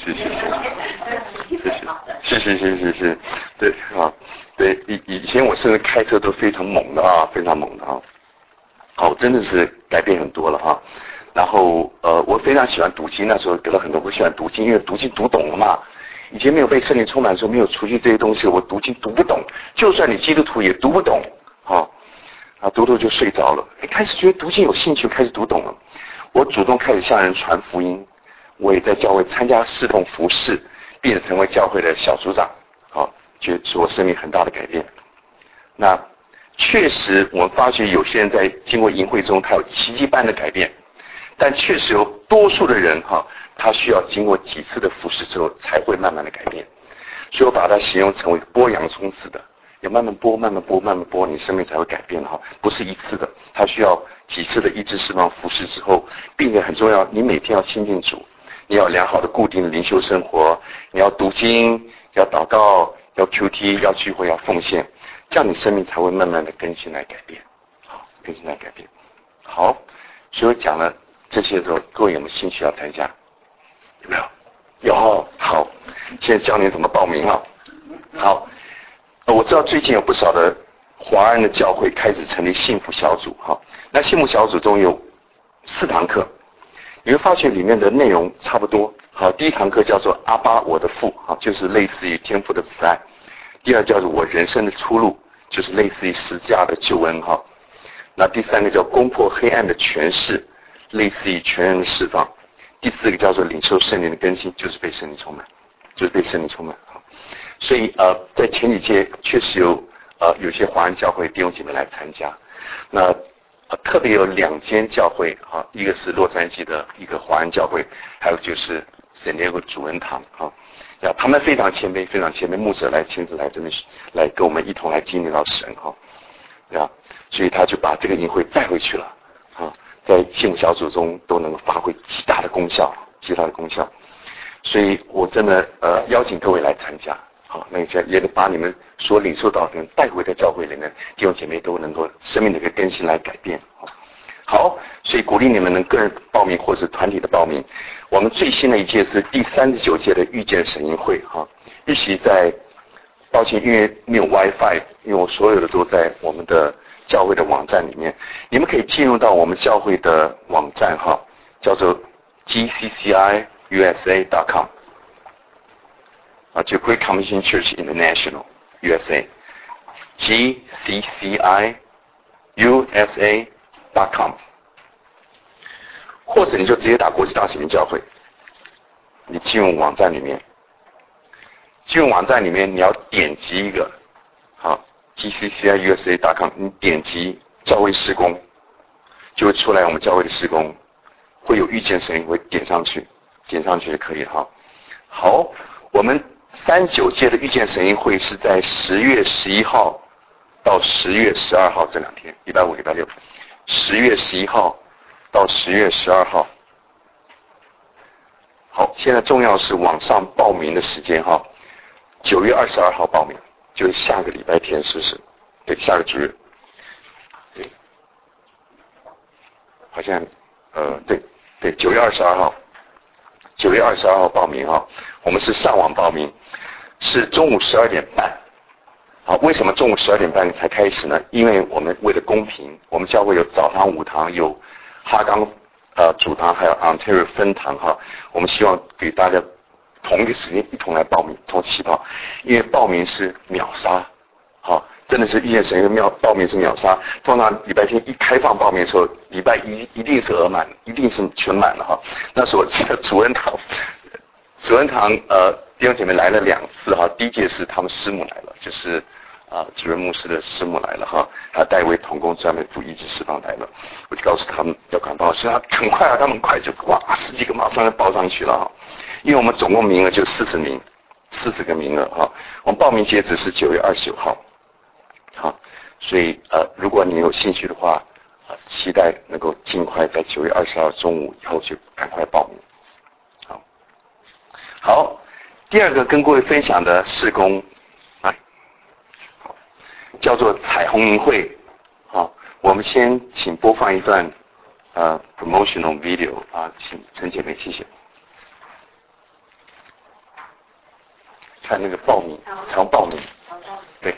谢，对啊，对以前我甚至开车都非常猛的啊，非常猛的啊，好，真的是改变很多了哈。然后我非常喜欢读经，那时候得了很多，我喜欢读经，因为读经读懂了嘛。以前没有被圣灵充满的时候，没有除去这些东西，我读经读不懂，就算你基督徒也读不懂，读就睡着了。开始觉得读经有兴趣，开始读懂了，我主动开始向人传福音。我也在教会参加侍奉服事，并且成为教会的小组长，就是我生命很大的改变。那确实，我们发觉有些人在经过营会中，他有奇迹般的改变，但确实有多数的人他需要经过几次的服事之后，才会慢慢的改变。所以我把它形容成为剥洋葱似的， 要慢慢播，慢慢播，慢慢播，你生命才会改变哈，不是一次的，它需要几次的医治释放服事之后，并且很重要，你每天要亲近主，你要良好的固定的灵修生活，你要读经，要祷告，要 QT， 要聚会，要奉献，这样你生命才会慢慢的更新来改变，好，更新来改变。好，所以我讲了这些之后，各位有没有兴趣要参加？有没有？有，好，现在教你怎么报名啊。好，我知道最近有不少的华人的教会开始成立幸福小组，哈，那幸福小组中有4堂课，你会发现里面的内容差不多。好，第一堂课叫做阿爸我的父，好，就是类似于天父的慈爱；第二叫做我人生的出路，就是类似于十架的救恩，哈。那第3个叫攻破黑暗的权势，类似于全人的释放；第4个叫做领受圣灵的更新，就是被圣灵充满，就是被圣灵充满。所以在前几届确实有些华人教会弟兄姐妹来参加，那特别有2间教会，哈，一个是洛杉矶的一个华人教会，还有就是圣地亚哥主恩堂，哈，他们非常谦卑，非常谦卑，牧者来亲自来这边来跟我们一同来经历到神，哈，所以他就把这个营会带回去了，啊，在幸福小组中都能够发挥极大的功效，所以我真的邀请各位来参加，好，那也得把你们所领受到的带回的教会里面弟兄姐妹都能够生命的一个更新来改变，好，所以鼓励你们能个人报名或是团体的报名。我们最新的一届是第39届的遇见神营会，哈，日期在，抱歉，因为没有 WiFi， 因为我所有的都在我们的教会的网站里面，你们可以进入到我们教会的网站，哈，叫做 GCCIUSA.com， 就 Great Commission Church International USA， GCCIUSA.com， 或者你就直接打国际大使命教会，你进入网站里面，你要点击一个，好 GCCIUSA.com， 你点击教会事工，就会出来我们教会的事工，会有遇见神营会点上去就可以哈。好，我们39届的遇见神营会是在10月11号到10月12号这2天，礼拜5、礼拜6，10月11号到10月12号。好，现在重要是网上报名的时间哈，9月22号报名，就是下个礼拜天，是不是？对，下个主日。对，好像对，9月22号，9月22号报名哈，我们是上网报名，是中午12点半。好，为什么中午12点半才开始呢？因为我们为了公平，我们教会有早堂、午堂，有哈冈主堂，还有 Ontario 分堂哈。我们希望给大家同一个时间一同来报名，同起跑，因为报名是秒杀，好，真的是遇见神营报名是秒杀。通常礼拜天一开放报名的时候，礼拜一一定是额满，一定是全满了哈。那时候我记得主恩堂弟兄姐妹来了2次哈，第一届是他们师母来了，就是主任牧师的师母来了哈，还带一位同工专门负医治释放来了，我就告诉他们要赶报，所以很快他们快就10几个马上就报上去了哈，因为我们总共名额就40个名额哈，我们报名截止是9月29号，好，所以如果你有兴趣的话，期待能够尽快在9月20号中午以后就赶快报名，好，第2个跟各位分享的事工，叫做彩虹营会，好，我们先请播放一段promotional video 请陈姐妹，谢谢。看那个报名，常报名，对。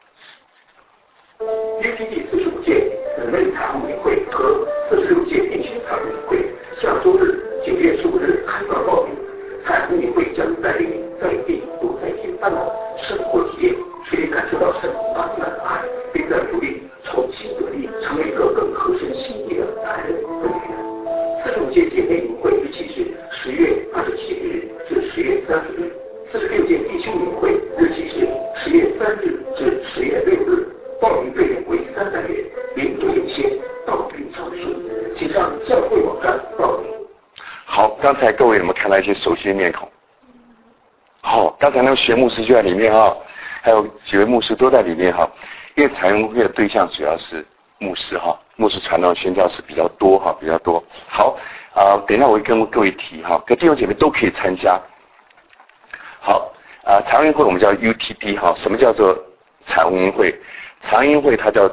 UPD 45届姊妹彩虹营会和46届地区彩虹营会下周日9月15日开放报名。彩虹营会将带领你在地不再添烦恼，生活体验，可以感受到神满满的爱，并在努力重新得力，成为一个更合神心意的男人会员。45届姐妹营会日期是10月27日至10月30日，46届弟兄营会日期是10月3日至10月6日，报名费用为300元，名额有限，报名超时，请上教会网站报名。 好，刚才各位有没有看到一些熟悉的面孔？好，刚才那个学牧师就在里面啊。 还有几位牧师都在里面哈。因为彩虹会的对象主要是牧师哈，牧师传道宣教士比较多哈，比较多。好等一下我会跟各位提哈，各弟兄姐妹都可以参加。好彩虹营会我们叫 UTD 哈，什么叫做彩虹营会？彩虹营会它叫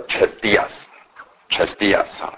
Tres Dias 啊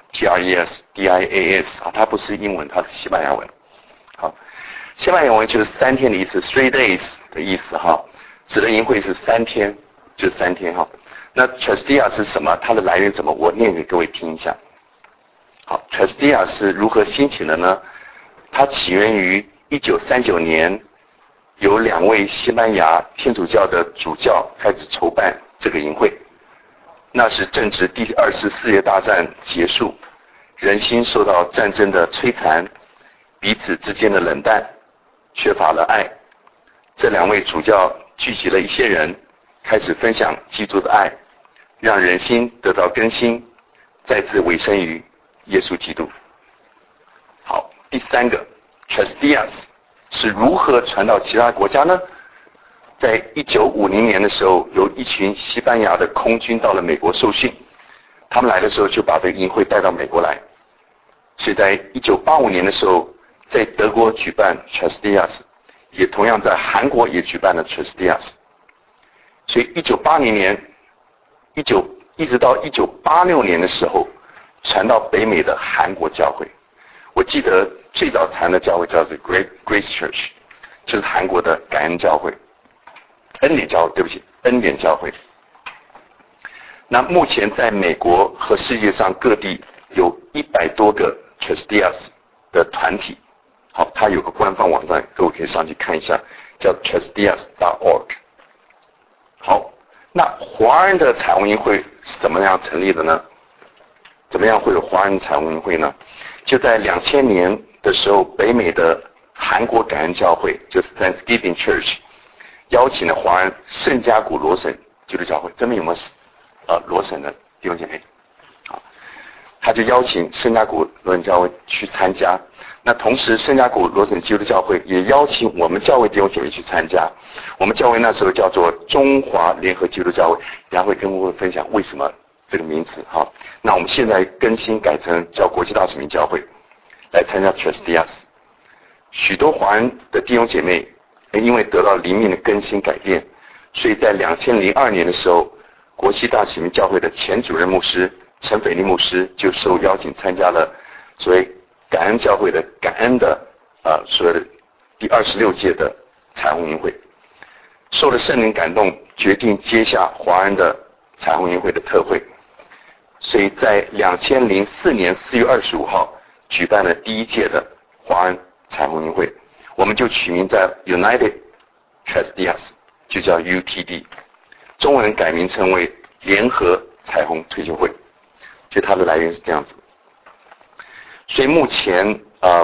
，TRESDIAS 啊，它不是英文，它是西班牙文。好，西班牙文就是3天的意思 ，3 days 的意思哈，指的营会是3天，就是3天哈。那 Tres Dias 是什么？它的来源怎么？我念给各位听一下。好 ，Tres Dias 是如何兴起的呢？它起源于1939年，有2位西班牙天主教的主教开始筹办这个营会。那是正值第2次世界大战结束，人心受到战争的摧残，彼此之间的冷淡，缺乏了爱。这2位主教聚集了一些人，开始分享基督的爱，让人心得到更新，再次委身于耶稣基督。好，第3个 Tres Dias 是如何传到其他国家呢？在1950年的时候，有一群西班牙的空军到了美国受训，他们来的时候就把这个营会带到美国来，所以在1985年的时候，在德国举办 Tres Dias， 也同样在韩国也举办了 Tres Dias， 所以1980年一直到1986年的时候，传到北美的韩国教会。我记得最早传的教会叫做 Grace Church， 就是韩国的感恩教会。恩典教会，对不起，恩典教会。那目前在美国和世界上各地有100多个 Tres Dias 的团体。好，它有个官方网站，各位可以上去看一下，叫 tresdias.org。好，那华人的彩虹营会是怎么样成立的呢？怎么样会有华人彩虹营会呢？就在2000年的时候，北美的韩国感恩教会，就是 Thanksgiving Church，邀请了华人圣家谷罗省基督教会，这边有没有罗省的弟兄姐妹？好，他就邀请圣家谷罗省教会去参加。那同时，圣家谷罗省基督教会也邀请我们教会弟兄姐妹去参加。我们教会那时候叫做中华联合基督教会，然后会跟各位分享为什么这个名词。好，那我们现在更新改成叫国际大使命教会，来参加 Tres Dias。许多华人的弟兄姐妹因为得到灵命的更新改变，所以在2002年的时候，国际大使命教会的前主任牧师陈斐利牧师就受邀请参加了所谓感恩教会的感恩的所谓的第26届的彩虹营会，受了圣灵感动，决定接下华人的彩虹营会的特会，所以在2004年4月25号举办了第1届的华人彩虹营会。我们就取名在 United Tres Dias， 就叫 UTD， 中文改名称为联合彩虹退休会，就它的来源是这样子。所以目前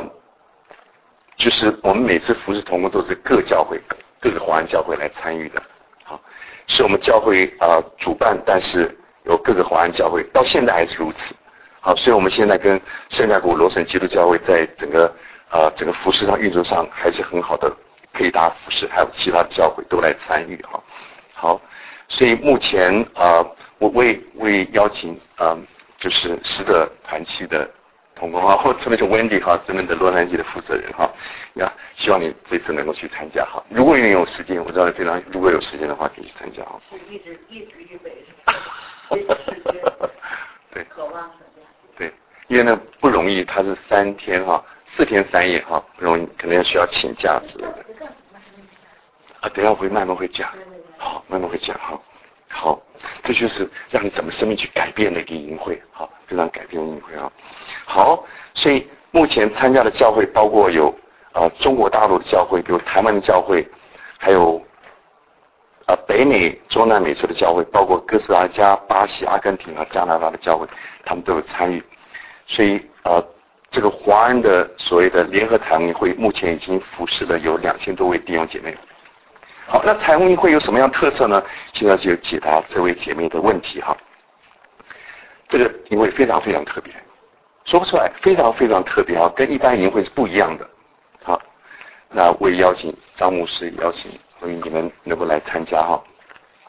就是我们每次服事同工都是各教会各个华人教会来参与的，好，是我们教会主办，但是有各个华人教会，到现在还是如此。好，所以我们现在跟圣家谷罗省基督教会在整个服事上运作上还是很好的，可以大家服事，还有其他的教会都来参与哈。好，所以目前我为邀请就是师德团契的同工哈，或特别是 Wendy 哈，这边的洛杉矶的负责人哈，希望你这次能够去参加哈。如果你有时间，我知道非常，如果有时间的话可以去参加哈。 一直预备是吧？ 对， 渴望参加。 对，因为呢不容易，它是3天哈，4天3夜哈，不容易，可能需要请假之类的。等一下我会慢慢会讲，好，慢慢会讲哈。好，这就是让你怎么生命去改变的一个营会，好，非常改变的营会啊。好，所以目前参加的教会包括有中国大陆的教会，比如台湾的教会，还有北美、中南美洲的教会，包括哥斯达加、巴西、阿根廷和加拿大的教会，他们都有参与。所以这个华人的所谓的联合彩虹营会，目前已经服侍了有2000多位弟兄姐妹。好，那彩虹营会有什么样特色呢？现在就解答这位姐妹的问题哈。这个营会非常非常特别，说不出来，非常非常特别哈，跟一般营会是不一样的。好，那我也邀请张牧师，邀请你们能够来参加哈。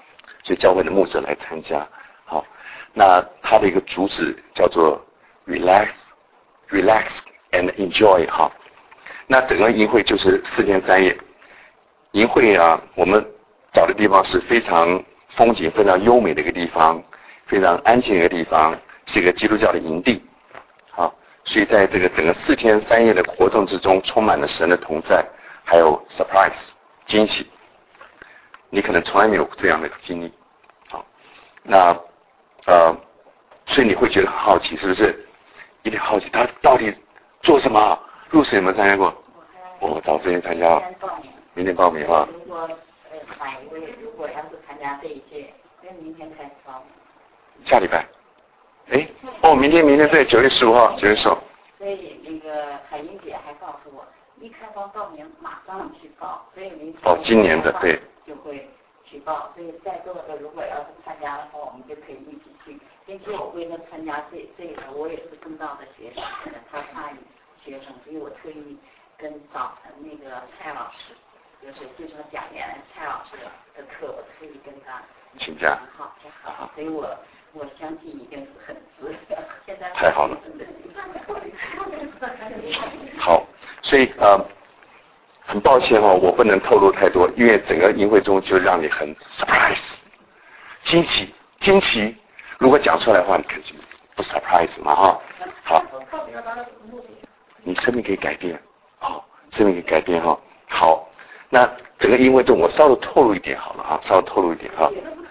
所以教会的牧者来参加。好，那他的一个主旨叫做 relax and enjoy 哈。那整个营会就是4天3夜。营会啊，我们找的地方是非常风景非常优美的一个地方，非常安静的一个地方，是一个基督教的营地。好，所以在这个整个4天3夜的活动之中，充满了神的同在，还有 surprise 惊喜。你可能从来没有这样的经历。好，那所以你会觉得很好奇，是不是？一定好奇他到底做什么？入室有没有参加过？我找时间参加。明天报名啊。 如果哪一位如果要是参加这一届，因为明天开始报名。 下礼拜。明天对，9月15号，9月15号。 所以那个海英姐还告诉我，一开放报名马上去报，所以明天今年的对就会去报，所以在座的如果要是参加的话，我们就可以一起去。并且我为了参加这个，我也是跟到的学生，他参与学生，所以我特意跟早晨那个蔡老师，就是讲员蔡老师的课，我特意跟他请假。 好，所以我相信一定是很值得。现在太好了。好，所以很抱歉我不能透露太多，因为整个营会中就让你很 surprise， 惊奇。如果讲出来的话，你肯定不 surprise 嘛哈。好，你生命可以改变，生命可以改变哈。好，那整个营会中我稍微透露一点好了哈，稍微透露一点哈。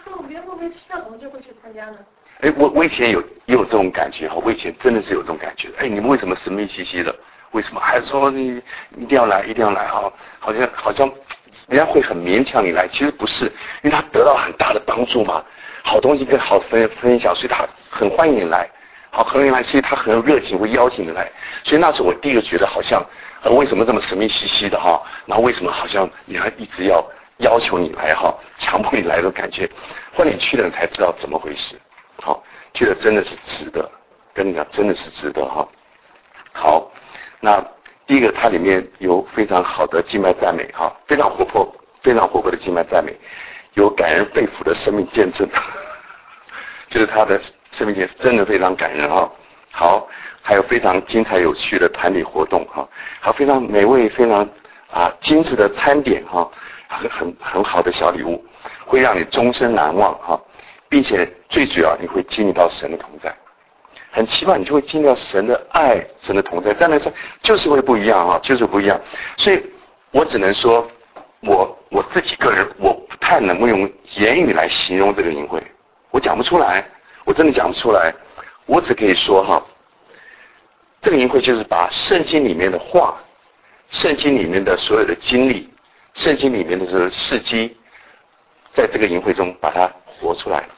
我以前也有这种感觉哈，我以前真的是有这种感觉。你们为什么神秘兮兮的？为什么还说你一定要来哈？好像人家会很勉强你来，其实不是，因为他得到很大的帮助嘛，好东西跟好分享，所以他很欢迎你来，很欢迎来，所以他很有热情，会邀请你来。所以那时候我第一个觉得好像为什么这么神秘兮兮的哈？然后为什么好像你还一直要求你来哈，强迫你来的感觉？后来你去了，你才知道怎么回事。好，觉得真的是值得，跟你讲真的是值得哈。好，那第一个它里面有非常好的敬拜赞美哈，非常活泼的敬拜赞美，有感人肺腑的生命见证，就是他的生命见证真的非常感人哈。好，还有非常精彩有趣的团体活动哈，还有非常美味非常精致的餐点哈，很好的小礼物，会让你终身难忘哈。并且最主要你会经历到神的同在，很期望你就会经历到神的爱，神的同在，这样来说就是会不一样啊，就是不一样。所以我只能说我自己个人我不太能够用言语来形容这个营会，我讲不出来，我真的讲不出来。我只可以说哈，这个营会就是把圣经里面的话，圣经里面的所有的经历，圣经里面的这个事迹，在这个营会中把它活出来了。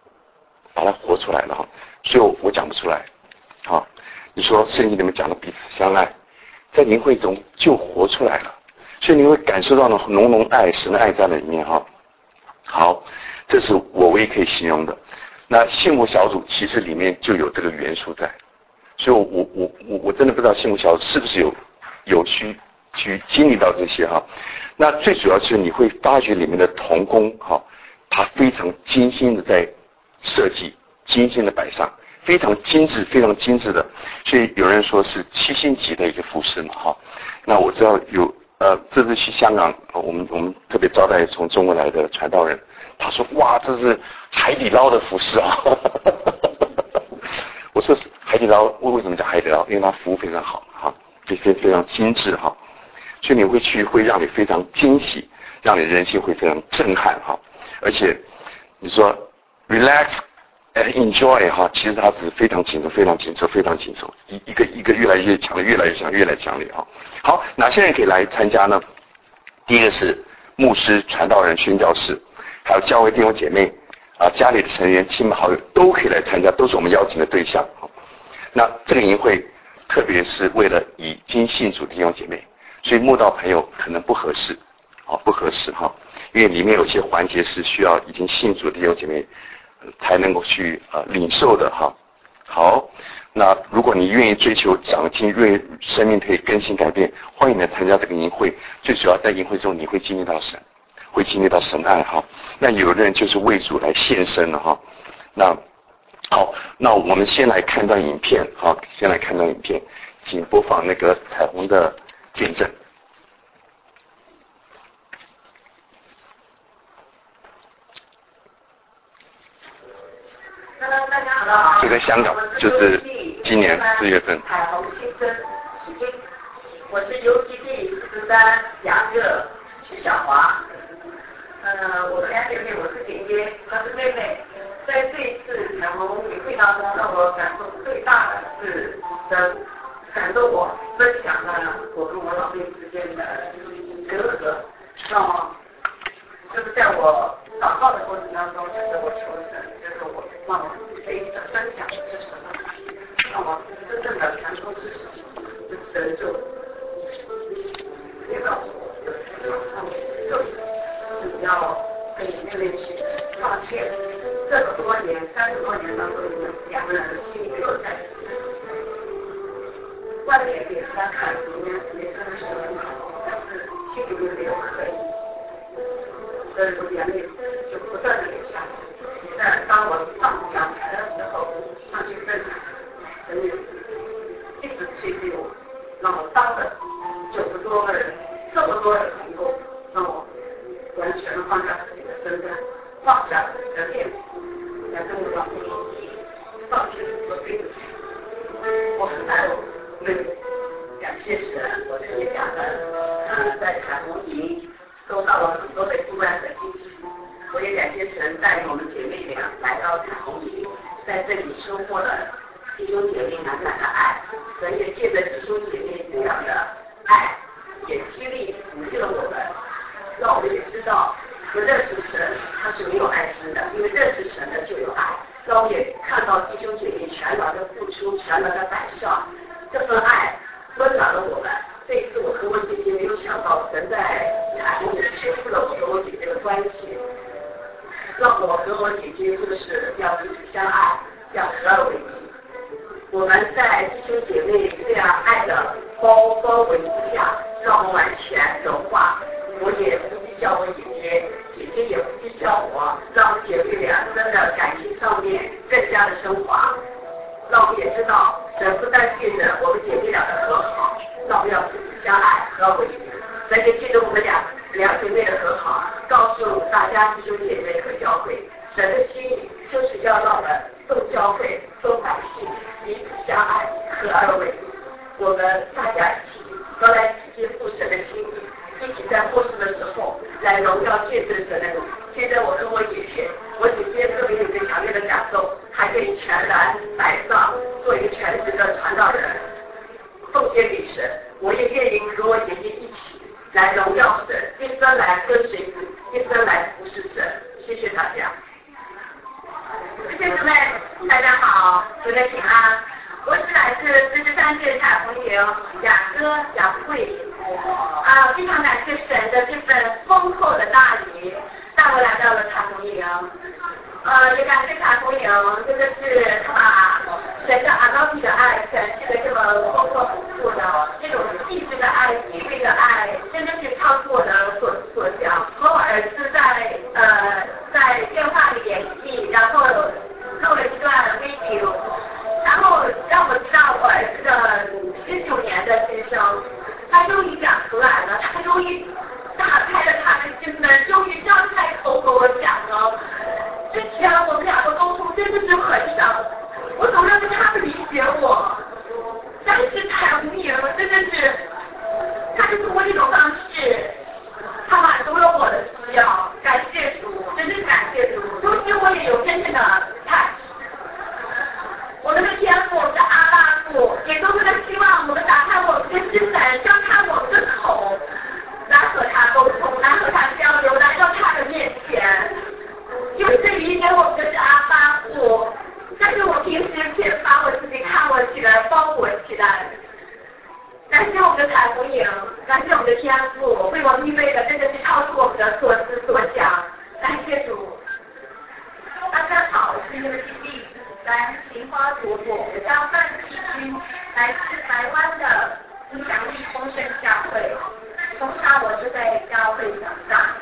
哈，所以我讲不出来。好，你说圣经里面讲的彼此相爱，在营会中就活出来了，所以你会感受到了浓浓爱，神的爱在里面哈。好，这是我唯一可以形容的。那幸福小组其实里面就有这个元素在，所以我真的不知道幸福小组是不是有去经历到这些哈。那最主要是你会发觉里面的同工哈，他非常精心的在设计，精心的摆上，非常精致的，所以有人说是7星级的一个服饰嘛哈。那我知道有这次去香港，我们特别招待从中国来的传道人，他说哇这是海底捞的服饰啊。我说海底捞为什么叫海底捞？因为它服务非常好哈，非常精致哈，所以你会去会让你非常惊喜，让你人心会非常震撼哈。而且你说 relax and enjoy 哈，其实它是非常紧凑，一个越来越强烈，越来越强烈哈。好，哪些人可以来参加呢？第一个是牧师、传道人、宣教士，还有教会弟兄姐妹家里的成员、亲朋好友都可以来参加，都是我们邀请的对象。那这个营会特别是为了已经信主的弟兄姐妹，所以慕道朋友可能不合适哈，因为里面有些环节是需要已经信主的弟兄姐妹才能够去领受的哈。好，那如果你愿意追求长进，愿意生命可以更新改变，欢迎来参加这个营会。最主要在营会中你会经历到神， 会经历到神爱哈。那有的人就是为主来献身了哈。那好，那我们先来看段影片，好，先来看段影片，请播放那个彩虹的见证。 Hello， 大家好。 这个香港就是今年4月份。 彩虹新生已经，我是UTD 43杨热徐小华。我的两姐妹，我是姐姐，她是妹妹。在这一次彩虹年会当中，让我感受最大的是神感动我分享了我跟我老妹之间的隔阂，让我就是在我祷告的过程当中，就是我求神，就是我让我谁的分享是什么，让我真正的感受是什么，神就给到我的上面就要跟你妹妹去道歉。这么多年，30多年当中，两个人的心没有在一起。外面给人家看，里面真的是很好，但是心里面没有刻意。所以说眼泪就不断的流下来。但当我上讲台的时候，上去分享，神一直催逼我，让我当着90多个人，这么多的朋友，让我完全放下自己的身段，放下自己的面子。来跟我老公放弃我的对不起，我很爱我妹妹，感谢神，我跟你讲的，在彩虹营收到了很多的意外的惊喜，我也感谢神带领我们姐妹俩来到彩虹营，在这里收获了弟兄姐妹满满的爱，神也借着弟兄姐妹这样的爱，也激励鼓励了我们，让我们也知道。不认识神，他是没有爱心的，因为认识神的就有爱。让我也看到弟兄姐妹全然的付出，全然的摆上，这份爱温暖了我们。这一次我和我姐姐没有想到，神在彩虹里修复了我和我姐姐的关系，让我和我姐姐就是要彼此相爱，要合二为一。我们在弟兄姐妹这样爱的包围之下，让我们完全融化。我也不计较我姐姐，姐姐也不计较我，让姐妹俩真的感情上面更加的升华。让我们也知道，神不但借着我们姐妹俩的和好，让我们要彼此相爱，合二为一。神也借着我们两姐妹的和好，告诉大家弟兄姐妹和教会，神的心意就是要让我们众教会、众百姓彼此相爱，合二为一。我们大家一起都来体贴父神的心意。一起在末世的时候来荣耀见证神的名。现在我跟我姐姐特别有一个强烈的感受，还可以全然摆上做一个全职的传道人，奉献给神。我也愿意和我姐姐一起来荣耀神，一生来跟随主，一生来服侍神。谢谢大家。谢谢姊妹，大家好，主内平安。我是来自43届彩虹营雅歌雅会。非常感谢神的这份丰厚的大礼，带我来到了彩虹营。也感谢彩虹营，真的是他把神的阿高比的爱诠释的这么丰富丰富的，这种细致的爱、细微的爱，真的是超出我的所想。和我儿子在电话里联系，然后录了一段 video， 然后让我知道我儿子的19年的心声。他终于讲出来了，他终于打开了他的心门，终于张开口和我讲了。之前我们两个沟通真的是很少，我总认为他不理解我，但是彩虹营真的是，他就通过这种方式，他满足了我的需要。感谢主，真是感谢主。同时我也有真正的看，我们的天父是阿爸父，也都是在希望我们打开我们的心门，张开我们的口，来和他沟通，来和他交流，来到他的面前。因为这理解我们的是阿爸父，但是我平时却把我自己看我起来，包裹起来。感谢我们的彩虹营，感谢我们的天父，为我们预备的真的是超出我们的所思所想。感谢主。大家好，我是UTD43杏花朵朵，我叫范启君，来自台湾的影响力丰盛教会。从小我就在教会长大，已经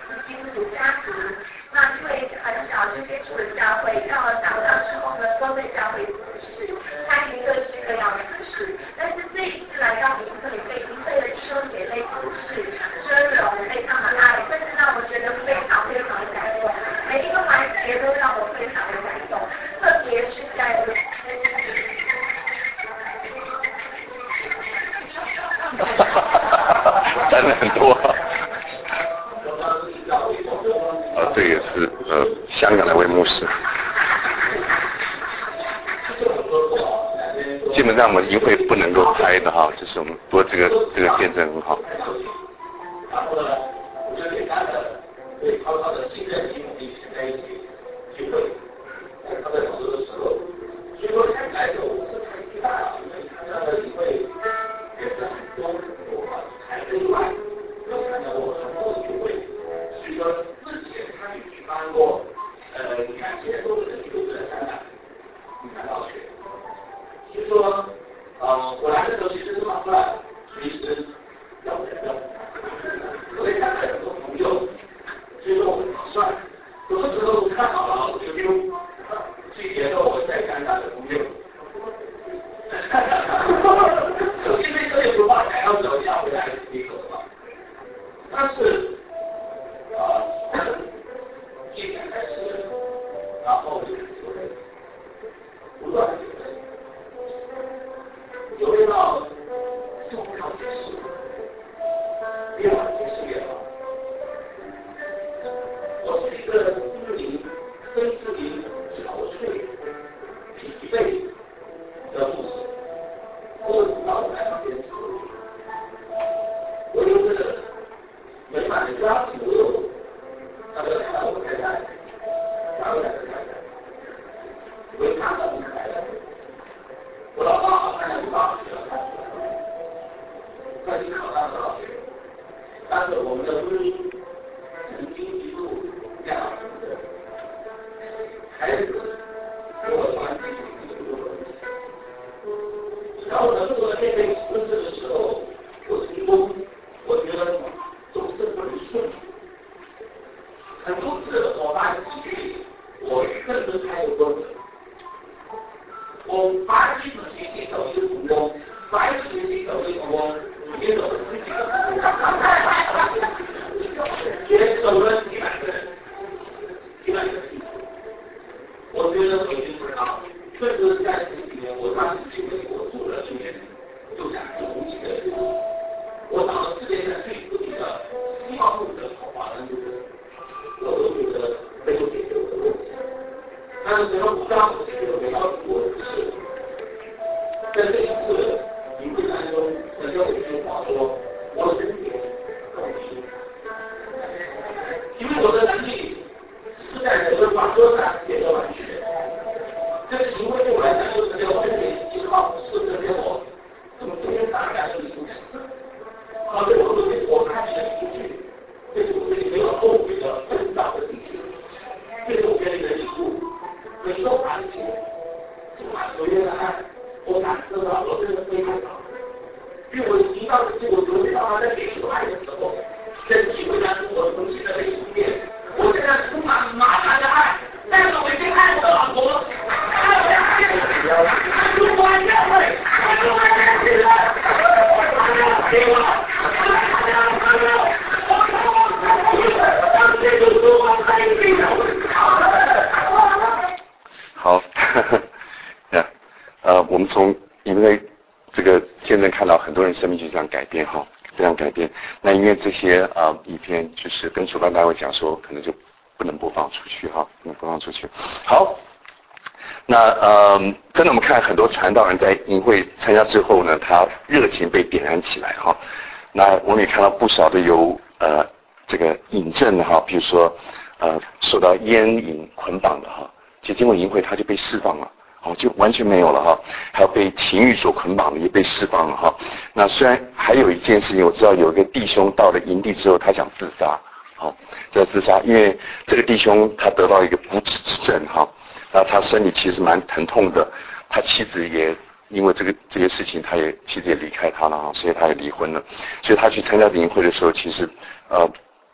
主家族，那因为很少就接触的教会，到了长大之后呢，都被教会服侍，参与各式各样的服侍。但是这一次来到营会，被营会的弟兄姐妹服侍，尊荣，非常的爱，真是让我觉得非常非常的感动。每一个环节都让我非常的感动，特别是在谈了很多。这也是香港的位牧师。基本上我们营会不能够拍的哈，这是我们不过这个见证很好。 然后呢，我就简单的对曹操的信任与努力在一起聚会，他在广州的时候，所以说看起来我是才最大的，因为参加的营会也是很多还是以外，又参加过很多的聚会，所以说自己也参与举办过2000多个人聚会的展览，你看到学。所以说，我来的时候其实是马上随时要人的，我也看了很多朋友，所以说我很划算。有的时候看好了我就丢，去联络我在香港的朋友。手机那时候也不怕还要走下回来一口嘛，但是一点开始，然后就不断的。有味道，就不好解释，越晚解释越好。我是一个心灵、身心灵憔悴、疲惫的牧师，我老来上坚持。我有着美满的家庭，我有大家看到我太太，两个太太，我也看到我太太。我老爸好像是大学了，在你考上了大学，但是我们的婚姻曾经一度这样子，孩子跟我关系有很多问题。然后呢，做了面对婚事的时候，我成功，我觉得总是不顺利。很多次我发现自己，我甚至还有过程。我发现自己去走一个成功，发现自己走一个成功，也走了自己的成功，也走了几百个人，我觉得我已经不知道，甚至在这几年，我当时去美国住了1年，就想重启的日子。我到了世界上最不停的希望路的华人就是，我都觉得没有解决我的问题。但是什么不让我解决我要我的事，在这一次营会当中，曾经有一句话说，我的人品更低，因为我的能力是在整个法桌上也得完全。这个营会对我来讲，就是这个人品依靠是这给我这么中间大概的一个好，这个我看你的兴趣，这是我对你没有后悔的很大的兴趣，这是我给你的礼物。每都谈起，充满所愿的爱，我感受到我真的非常好。因为我提到的是我昨天到他在给你爱的时候，在体会当中我重新的被充电，我现在充满满满的爱，但是我已经爱我的老婆，爱我的孩子，爱中国教会，爱中国人，给我， 好，我们从因为这个见证看到很多人生命就这样改变哈，非常改变。那因为这些影片就是跟主办单位讲说，可能就不能播放出去哈，不能播放出去。好，那真的我们看很多传道人在营会参加之后呢，他热情被点燃起来哈。那我们也看到不少的有这个引证哈，比如说受到烟瘾捆绑的哈，其实经过营会他就被释放了。就完全没有了哈，还有被情欲所捆绑的也被释放了哈。那虽然还有一件事情，我知道有一个弟兄到了营地之后，他想自杀，在自杀，因为这个弟兄他得到一个不治之症哈，那他身体其实蛮疼痛的，他妻子也因为这些事情，妻子也离开他了哈，所以他也离婚了，所以他去参加营会的时候，其实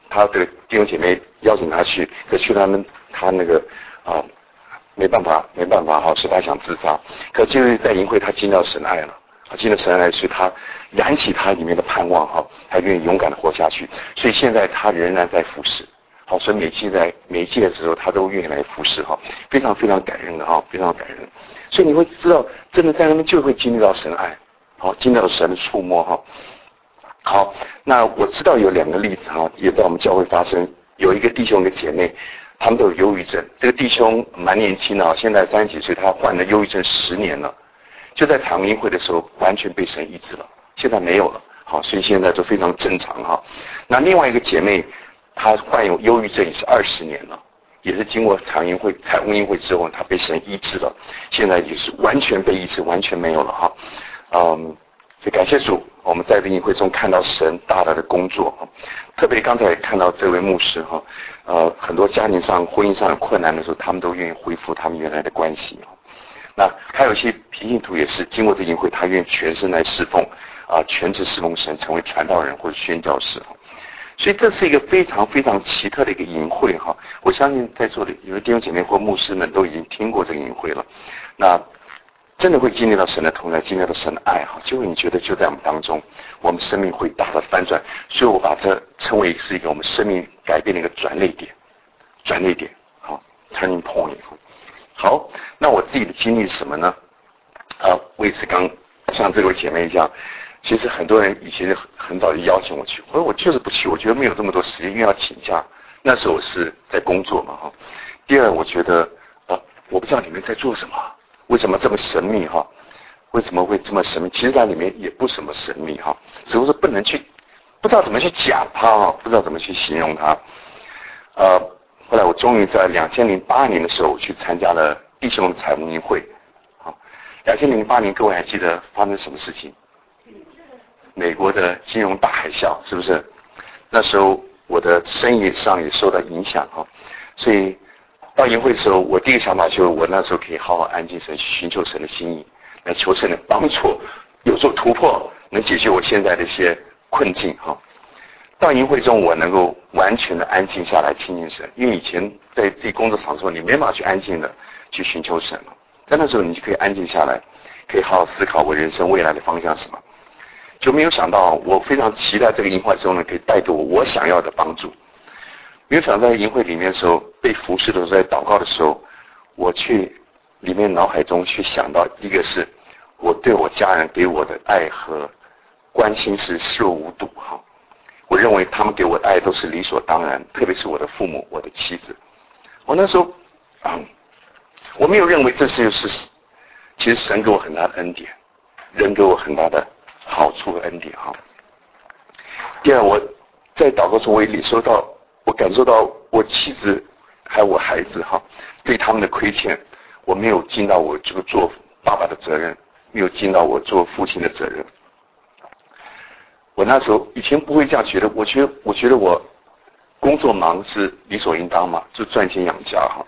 他的弟兄姐妹邀请他去，可去他那个没办法哈，所以他想自杀。可就是在营会他经到神爱了，经到神爱，所以他燃起他里面的盼望哈，他愿意勇敢的活下去。所以现在他仍然在服侍。好，所以每一届的时候，他都愿意来服侍哈，非常非常感人的哈，非常感人。所以你会知道，真的在那边就会经历到神爱，好，经历到神的触摸哈。好，那我知道有2个例子哈，也在我们教会发生，有一个弟兄一个姐妹，他们都有忧郁症。这个弟兄蛮年轻的，现在30几岁，他患了忧郁症10年了，就在长音会的时候完全被神医治了，现在没有了。好，所以现在就非常正常哈。那另外一个姐妹，他患有忧郁症也是20年了，也是经过彩虹音会之后，他被神医治了，现在也是完全被医治，完全没有了哈。所以感谢主，我们在这音会中看到神大大的工作，特别刚才也看到这位牧师哈，很多家庭上、婚姻上有困难的时候，他们都愿意恢复他们原来的关系。那还有一些平信徒也是经过这音会，他愿意全身来侍奉全职侍奉神，成为传道人或者宣教士。所以这是一个非常非常奇特的一个营会哈，我相信在座的有的弟兄姐妹或牧师们都已经听过这个营会了，那真的会经历到神的同在，经历到神的爱哈，就会你觉得就在我们当中，我们生命会大的翻转，所以我把这称为是一个我们生命改变的一个转捩点，好 ，turning point。好，那我自己的经历是什么呢？我也是刚像这位姐妹一样。其实很多人以前很早就邀请我去，我说我就是不去，我觉得没有这么多时间，因为要请假。那时候我是在工作嘛哈。第二，我觉得我不知道你们在做什么，为什么这么神秘哈？为什么会这么神秘？其实它里面也不什么神秘哈，只不过是不知道怎么去讲它哈，不知道怎么去形容它。后来我终于在2008年的时候，我去参加了弟兄的彩虹音会。好，2008年各位还记得发生什么事情？美国的金融大海啸是不是？那时候我的生意上也受到影响哈，所以到营会的时候，我第一个想法就是我那时候可以好好安静神，寻求神的心意，来求神的帮助，有所突破，能解决我现在的一些困境哈。到营会中，我能够完全的安静下来亲近神，因为以前在自己工作场所，你没办法去安静的去寻求神了，但那时候你就可以安静下来，可以好好思考我人生未来的方向是什么。就没有想到，我非常期待这个营会中呢，可以带给我想要的帮助。没有想到在营会里面的时候，被服侍的时候，在祷告的时候，我去里面脑海中去想到，一个是我对我家人给我的爱和关心是视若无睹哈。我认为他们给我的爱都是理所当然，特别是我的父母、我的妻子。我那时候我没有认为这是其实神给我很大的恩典，人给我很大的好处和恩典哈。第二，我在祷告中我也我感受到我妻子还有我孩子哈，对他们的亏欠，我没有尽到我这个做爸爸的责任，没有尽到我做父亲的责任。我那时候以前不会这样觉得，我觉得我工作忙是理所应当嘛，就赚钱养家哈。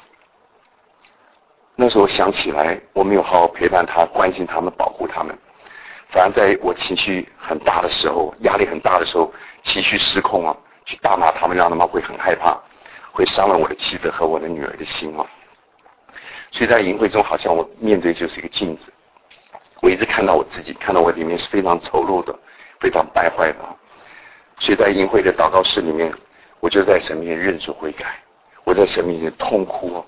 那时候想起来，我没有好好陪伴他、关心他们、保护他们。反而在我情绪很大的时候、压力很大的时候、情绪失控啊，去大骂他们，让他们会很害怕，会伤了我的妻子和我的女儿的心啊。所以在营会中，好像我面对就是一个镜子，我一直看到我自己，看到我里面是非常丑陋的、非常败坏的啊。所以在营会的祷告室里面，我就在神面前认罪悔改，我在神面前痛哭。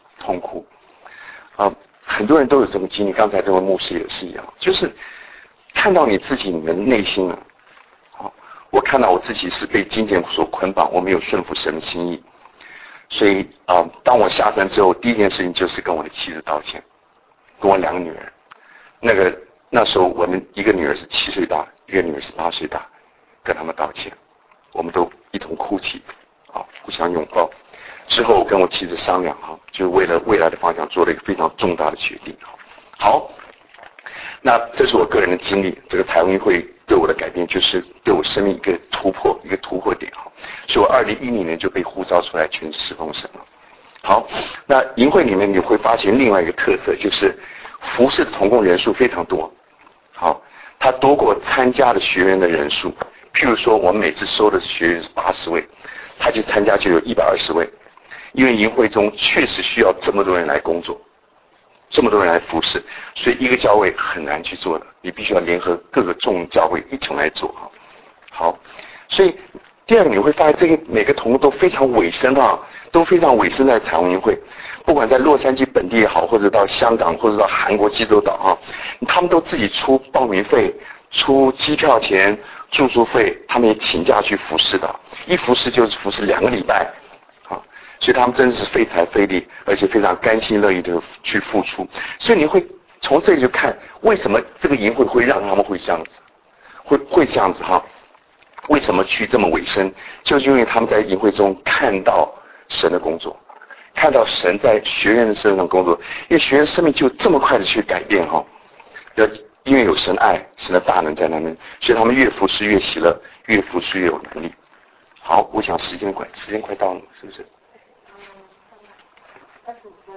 很多人都有这种经历，刚才这位牧师也是一样，就是看到你自己的内心了。我看到我自己是被金钱所捆绑，我没有顺服神的心意。所以当我下山之后，第一件事情就是跟我的妻子道歉，跟我2个女儿。那时候我们一个女儿是7岁大，一个女儿是8岁大，跟他们道歉，我们都一同哭泣，互相拥抱。之后我跟我妻子商量就为了未来的方向做了一个非常重大的决定。好，那这是我个人的经历，这个彩虹音会对我的改变，就是对我生命一个突破点。所以我2010年就被呼召出来全职侍奉神了。好，那营会里面你会发现另外一个特色，就是服事的同工人数非常多。好，它多过参加的学员的人数。譬如说，我们每次收的学员是80位， 他去参加就有120位，因为营会中确实需要这么多人来工作，这么多人来服侍，所以一个教会很难去做的，你必须要联合各个众教会一起来做哈。好，所以第二个你会发现这个每个同工都非常委身啊，都非常委身在彩虹营会，不管在洛杉矶本地也好，或者到香港，或者到韩国济州岛啊，他们都自己出报名费、出机票钱、住宿费，他们也请假去服侍的，一服侍就是服侍2个礼拜，啊，所以他们真的是费财费力，而且非常甘心乐意的去付出。所以你会从这里就看为什么这个营会会让他们会这样子，会这样子哈。为什么去这么委身？就是因为他们在营会中看到神的工作，看到神在学员的身上工作，因为学员生命就这么快的去改变哈。因为有神爱，神的大能在那边，所以他们越服侍越喜乐，越服侍越有能力。好，我想时间快到了，是不是？25分，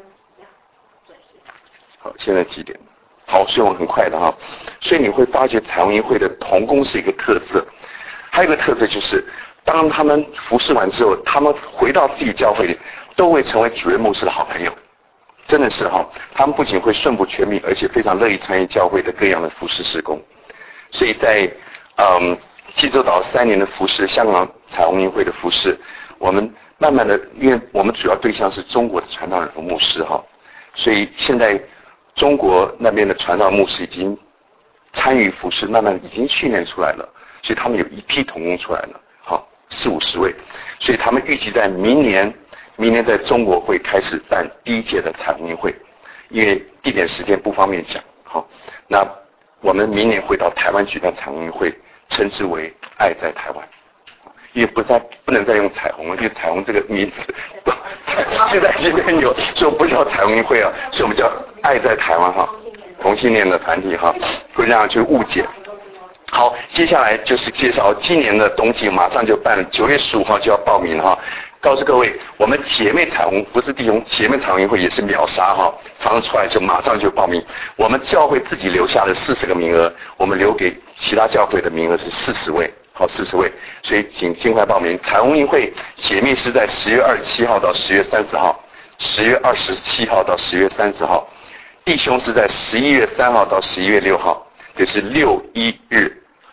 好，现在几点？好，所以我很快的哈。所以你会发觉彩虹营会的同工是一个特色。还有一个特色就是，当他们服侍完之后，他们回到自己教会里，都会成为主任牧师的好朋友。真的是哈，他们不仅会顺服权柄，而且非常乐意参与教会的各样的服侍事工。所以在济州岛3年的服侍，香港彩虹营会的服侍，我们慢慢的，因为我们主要对象是中国的传道人和牧师哈，所以现在中国那边的传道牧师已经参与服侍，慢慢已经训练出来了。所以他们有一批同工出来了，好，40-50位，所以他们预计在明年在中国会开始办第1届的彩虹营会，因为地点时间不方便讲，好，那我们明年会到台湾举办彩虹营会，称之为爱在台湾，因为不能再用彩虹了，因为彩虹这个名字现在这边有，所以不叫彩虹营会啊，所以我们叫爱在台湾哈，同性恋的团体哈，会让人去误解。好，接下来就是介绍今年的冬季，马上就办了，9月15号就要报名哈。告诉各位，我们姐妹彩虹不是弟兄，姐妹彩虹营会也是秒杀哈，常常出来就马上就报名。我们教会自己留下的40个名额，我们留给其他教会的名额是40位，好，40位，所以请尽快报名。彩虹营会姐妹是在10月27号到10月30号，10月27号到10月30号，弟兄是在11月3号到11月6号。这是6-1日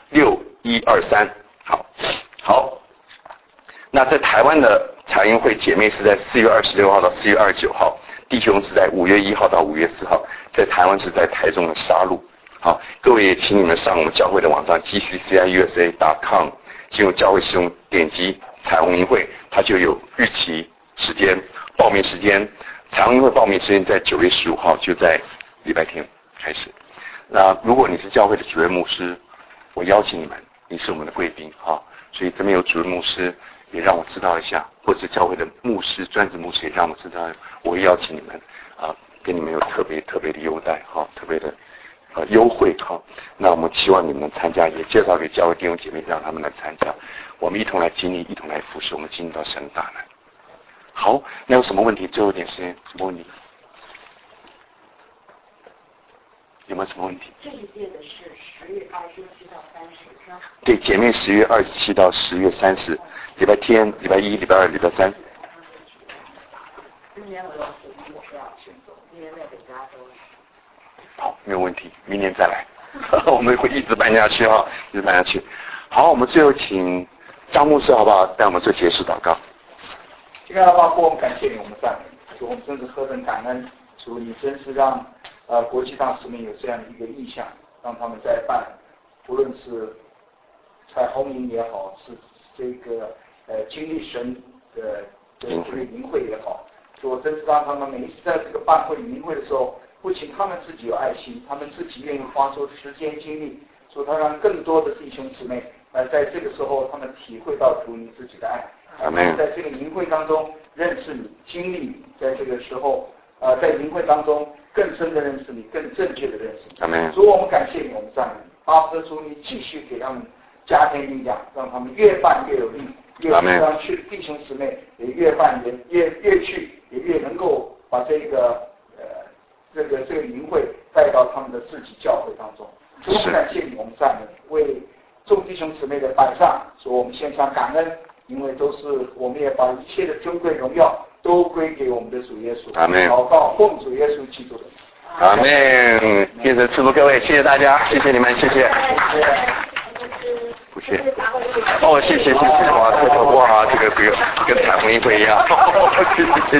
，6-1-2-3，好。那在台湾的彩虹会姐妹是在4月26号到4月29号，弟兄是在5月1号到5月4号，在台湾是在台中的沙鹿。好，各位也请你们上我们教会的网站 gcciusa.com， 进入教会使用点击彩虹营会，它就有日期、时间、报名时间。彩虹营会报名时间在9月15号，就在礼拜天开始。那如果你是教会的主任牧师，我邀请你们，你是我们的贵宾啊，所以这边有主任牧师，也让我知道一下，或者教会的牧师、专职牧师也让我知道，我会邀请你们啊，给你们有特别的优待哈，特别的优惠哈。那我们期望你们参加，也介绍给教会弟兄姐妹，让他们来参加，我们一同来经历，一同来服侍，我们经历到神的大能。好，那有什么问题？最后一点时间，什么问题？有没有什么问题？ 这一届的是10月27到30，是吧？ 对，姐妹10月27到10月30，礼拜天、礼拜1、礼拜2、礼拜3。 今年我是要先走，因为在北加州。 好，没有问题，明年再来，我们会一直办下去哈，一直办下去。好，我们最后请张牧师好不好？带我们做结束祷告。 亲爱的爸父，我们感谢你，我们赞美你，主，我们真是何等感恩，主，你真是让国际大使们有这样的一个意向，让他们在办，不论是彩虹营也好，是这个经历神的这个营会也好，主，真是让他们每一次在这个办会营会的时候，不仅他们自己有爱心，他们自己愿意花出时间精力，主，他让更多的弟兄姊妹在这个时候他们体会到主你自己的爱。在这个营会当中认识你，经历你，在这个时候在营会当中更深的认识你，更正确的认识你。主，我们感谢你，我们赞美你，巴不得主你继续给他们加添力量，让他们越办越有力，越让去弟兄姊妹也越办越去，也越能够把这个营会带到他们的自己教会当中。主，我们感谢你，我们赞美你，为众弟兄姊妹的摆上，说我们献上感恩。 因为都是我们也把一切的尊贵荣耀都归给我们的主耶稣。 阿们。 祷告奉主耶稣基督的。 阿们。愿神赐福各位，谢谢大家，谢谢你们，谢谢。不谢。哦，谢谢。哇，这个跟彩虹一会一样。谢谢。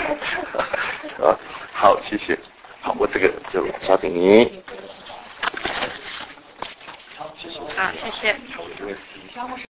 好，谢谢。好，我这个就交给你。 好，谢谢。